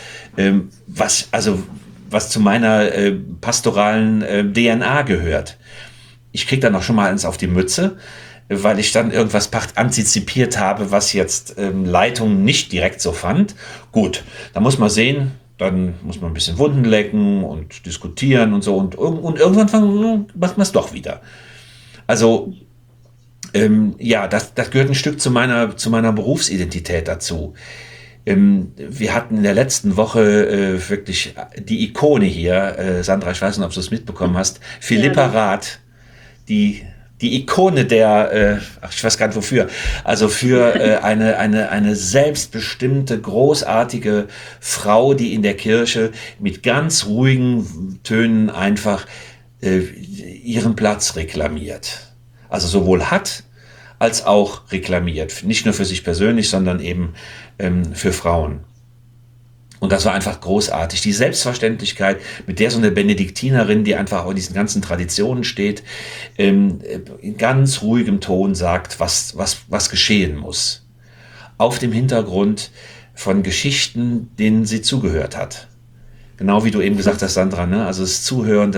zu meiner pastoralen DNA gehört. Ich kriege dann auch schon mal eins auf die Mütze, weil ich dann irgendwas antizipiert habe, was jetzt Leitung nicht direkt so fand. Gut, da muss man sehen, dann muss man ein bisschen Wunden lecken und diskutieren und so. Und irgendwann macht man es doch wieder. Also, das gehört ein Stück zu meiner Berufsidentität dazu. Wir hatten in der letzten Woche wirklich die Ikone hier, Sandra, ich weiß nicht, ob du es mitbekommen hast, Philippa Rath, die Ikone ich weiß gar nicht wofür, also für eine selbstbestimmte, großartige Frau, die in der Kirche mit ganz ruhigen Tönen einfach ihren Platz reklamiert. Also sowohl hat, als auch reklamiert. Nicht nur für sich persönlich, sondern eben für Frauen. Und das war einfach großartig. Die Selbstverständlichkeit, mit der so eine Benediktinerin, die einfach auch in diesen ganzen Traditionen steht, in ganz ruhigem Ton sagt, was geschehen muss. Auf dem Hintergrund von Geschichten, denen sie zugehört hat. Genau wie du eben gesagt hast, Sandra, ne? Also das Zuhören, das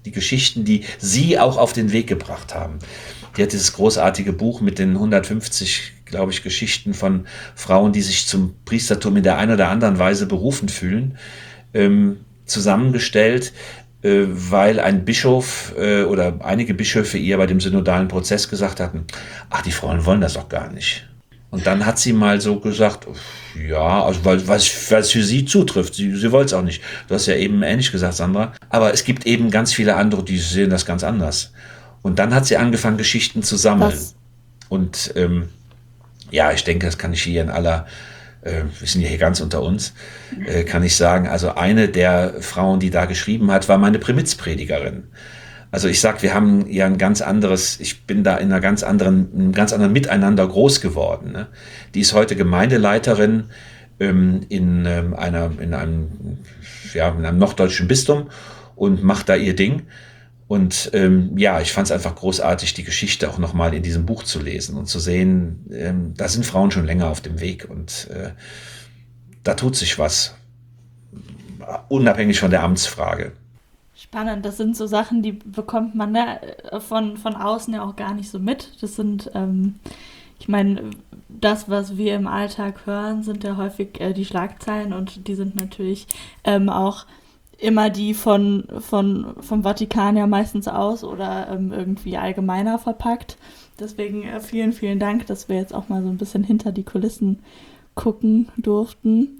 die Geschichten, die sie auch auf den Weg gebracht haben. Die hat dieses großartige Buch mit den 150, glaube ich, Geschichten von Frauen, die sich zum Priestertum in der einen oder anderen Weise berufen fühlen, zusammengestellt, weil ein Bischof oder einige Bischöfe ihr bei dem synodalen Prozess gesagt hatten, ach, die Frauen wollen das doch gar nicht. Und dann hat sie mal so gesagt, ja, also weil es für sie zutrifft. Sie wollte es auch nicht. Du hast ja eben ähnlich gesagt, Sandra. Aber es gibt eben ganz viele andere, die sehen das ganz anders. Und dann hat sie angefangen, Geschichten zu sammeln. Und ja, ich denke, das kann ich hier in aller, wir sind ja hier ganz unter uns, kann ich sagen, also eine der Frauen, die da geschrieben hat, war meine Primitzpredigerin. Also ich sag, wir haben ja ein ganz anderes, ich bin da in einem ganz anderen Miteinander groß geworden. Ne? Die ist heute Gemeindeleiterin in einem norddeutschen Bistum und macht da ihr Ding. Und ja, ich fand es einfach großartig, die Geschichte auch nochmal in diesem Buch zu lesen und zu sehen, da sind Frauen schon länger auf dem Weg und da tut sich was, unabhängig von der Amtsfrage. Spannend, das sind so Sachen, die bekommt man von außen ja auch gar nicht so mit. Das sind, ich meine, das, was wir im Alltag hören, sind ja häufig die Schlagzeilen und die sind natürlich auch immer die vom Vatikan ja meistens aus oder irgendwie allgemeiner verpackt. Deswegen vielen, vielen Dank, dass wir jetzt auch mal so ein bisschen hinter die Kulissen gucken durften.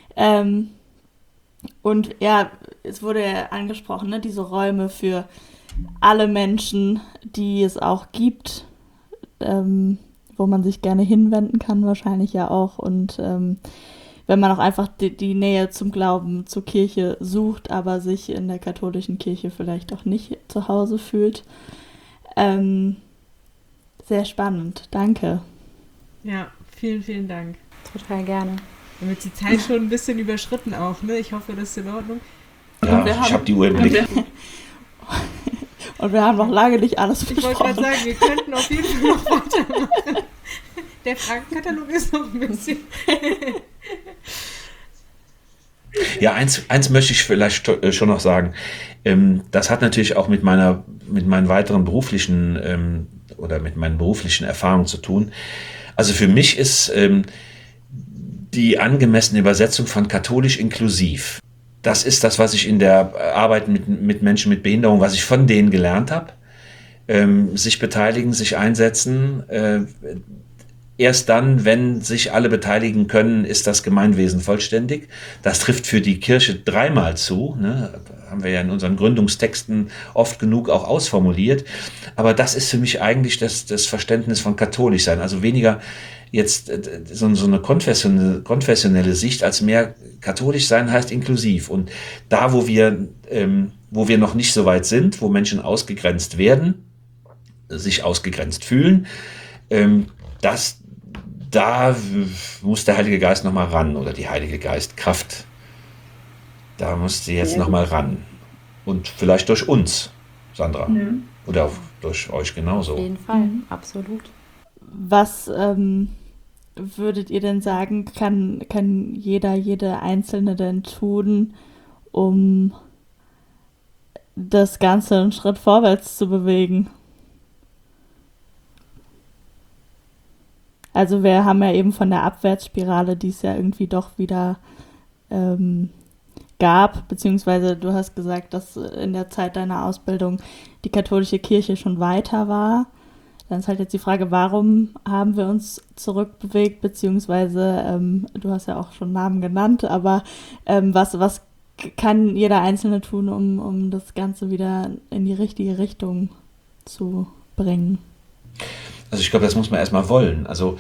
Und ja, es wurde ja angesprochen, ne, diese Räume für alle Menschen, die es auch gibt, wo man sich gerne hinwenden kann, wahrscheinlich ja auch. Und wenn man auch einfach die Nähe zum Glauben, zur Kirche sucht, aber sich in der katholischen Kirche vielleicht auch nicht zu Hause fühlt. Sehr spannend, danke. Ja, vielen, vielen Dank. Total gerne. Wir haben jetzt die Zeit schon ein bisschen überschritten auch, ne? Ich hoffe, das ist in Ordnung. Ja, ich habe die Uhr im Blick. Und wir haben noch lange nicht alles besprochen. Ich wollte gerade sagen, wir könnten auf jeden Fall noch weitermachen. Der Fragenkatalog ist noch ein bisschen... Ja, eins möchte ich vielleicht schon noch sagen. Das hat natürlich auch mit meinen weiteren beruflichen oder mit meinen beruflichen Erfahrungen zu tun. Also für mich ist die angemessene Übersetzung von katholisch inklusiv. Das ist das, was ich in der Arbeit mit Menschen mit Behinderung, was ich von denen gelernt habe. Sich beteiligen, sich einsetzen. Erst dann, wenn sich alle beteiligen können, ist das Gemeinwesen vollständig. Das trifft für die Kirche dreimal zu, ne? Haben wir ja in unseren Gründungstexten oft genug auch ausformuliert. Aber das ist für mich eigentlich das Verständnis von katholisch sein. Also weniger jetzt so eine konfessionelle Sicht, als mehr katholisch sein heißt inklusiv. Und da, wo wir noch nicht so weit sind, wo Menschen ausgegrenzt werden, sich ausgegrenzt fühlen, da muss der Heilige Geist nochmal ran oder die Heilige Geistkraft. Da muss sie jetzt nochmal ran. Und vielleicht durch uns, Sandra. Ja. Oder auch durch euch genauso. Auf jeden Fall, absolut. Was würdet ihr denn sagen, kann jede Einzelne denn tun, um das Ganze einen Schritt vorwärts zu bewegen? Also wir haben ja eben von der Abwärtsspirale, die es ja irgendwie doch wieder gab, beziehungsweise du hast gesagt, dass in der Zeit deiner Ausbildung die katholische Kirche schon weiter war. Dann ist halt jetzt die Frage, warum haben wir uns zurückbewegt, beziehungsweise du hast ja auch schon Namen genannt, aber was kann jeder Einzelne tun, um das Ganze wieder in die richtige Richtung zu bringen? Also ich glaube, das muss man erstmal wollen. Also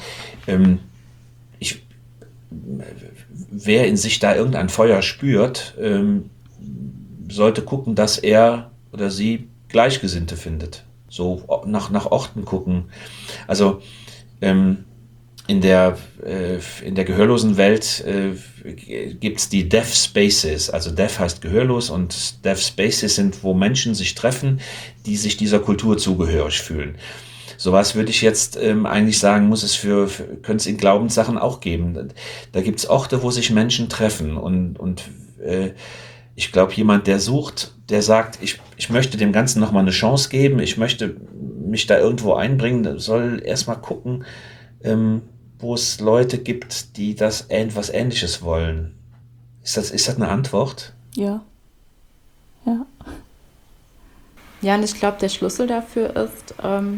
wer in sich da irgendein Feuer spürt, sollte gucken, dass er oder sie Gleichgesinnte findet. So nach Orten gucken. Also in der gehörlosen Welt gibt es die Deaf Spaces. Also Deaf heißt gehörlos und Deaf Spaces sind, wo Menschen sich treffen, die sich dieser Kultur zugehörig fühlen. Sowas würde ich jetzt eigentlich sagen, könnte es in Glaubenssachen auch geben. Da gibt es Orte, wo sich Menschen treffen und Ich glaube, jemand, der sucht, der sagt, ich möchte dem Ganzen nochmal eine Chance geben, ich möchte mich da irgendwo einbringen, soll erstmal gucken, wo es Leute gibt, die was Ähnliches wollen. Ist das eine Antwort? Ja. Ja. Ja, und ich glaube, der Schlüssel dafür ist,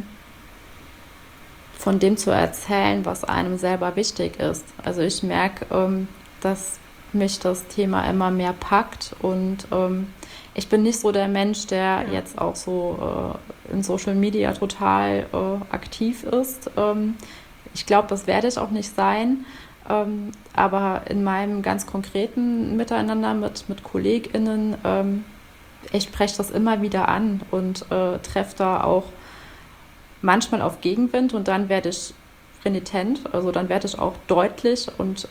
von dem zu erzählen, was einem selber wichtig ist. Also ich merke, dass mich das Thema immer mehr packt und ich bin nicht so der Mensch, der jetzt auch so in Social Media total aktiv ist. Ich glaube, das werde ich auch nicht sein, aber in meinem ganz konkreten Miteinander mit KollegInnen, ich spreche das immer wieder an und treffe da auch manchmal auf Gegenwind und dann werde ich renitent, also dann werde ich auch deutlich und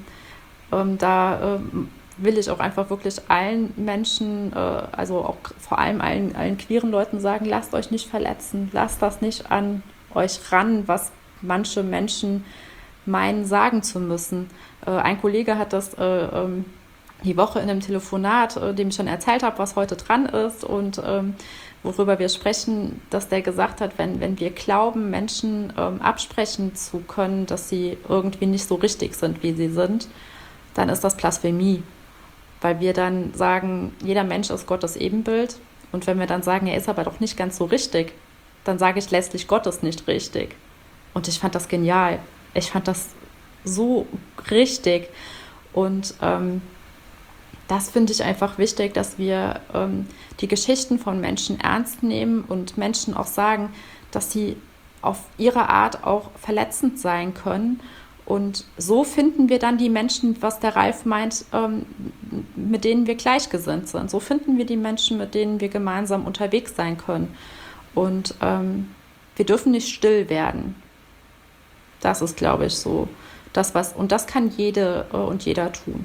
da will ich auch einfach wirklich allen Menschen, also auch vor allem allen queeren Leuten sagen, lasst euch nicht verletzen, lasst das nicht an euch ran, was manche Menschen meinen, sagen zu müssen. Ein Kollege hat das die Woche in einem Telefonat, dem ich schon erzählt habe, was heute dran ist und worüber wir sprechen, dass der gesagt hat, wenn wir glauben, Menschen absprechen zu können, dass sie irgendwie nicht so richtig sind, wie sie sind, dann ist das Blasphemie. Weil wir dann sagen, jeder Mensch ist Gottes Ebenbild. Und wenn wir dann sagen, er ist aber doch nicht ganz so richtig, dann sage ich letztlich, Gott ist nicht richtig. Und ich fand das genial. Ich fand das so richtig. Und das finde ich einfach wichtig, dass wir die Geschichten von Menschen ernst nehmen und Menschen auch sagen, dass sie auf ihre Art auch verletzend sein können. Und so finden wir dann die Menschen, was der Ralf meint, mit denen wir gleichgesinnt sind. So finden wir die Menschen, mit denen wir gemeinsam unterwegs sein können. Und wir dürfen nicht still werden. Das ist, glaube ich, so und das kann jede und jeder tun.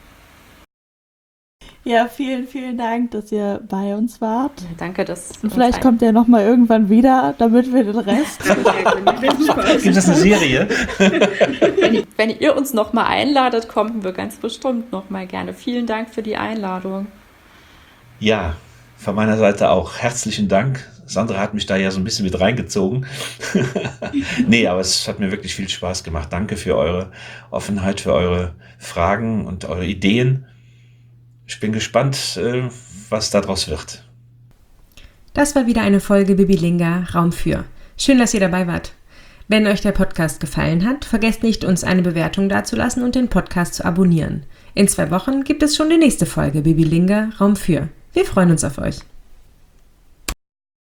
Ja, vielen, vielen Dank, dass ihr bei uns wart. Ja, danke, dass und vielleicht kommt ihr nochmal irgendwann wieder, damit wir den Rest... Gibt es eine Serie? Wenn ihr uns nochmal einladet, kommen wir ganz bestimmt nochmal gerne. Vielen Dank für die Einladung. Ja, von meiner Seite auch herzlichen Dank. Sandra hat mich da ja so ein bisschen mit reingezogen. Nee, aber es hat mir wirklich viel Spaß gemacht. Danke für eure Offenheit, für eure Fragen und eure Ideen. Ich bin gespannt, was daraus wird. Das war wieder eine Folge Bibilinga Raum für. Schön, dass ihr dabei wart. Wenn euch der Podcast gefallen hat, vergesst nicht, uns eine Bewertung dazulassen und den Podcast zu abonnieren. In 2 Wochen gibt es schon die nächste Folge Bibilinga Raum für. Wir freuen uns auf euch.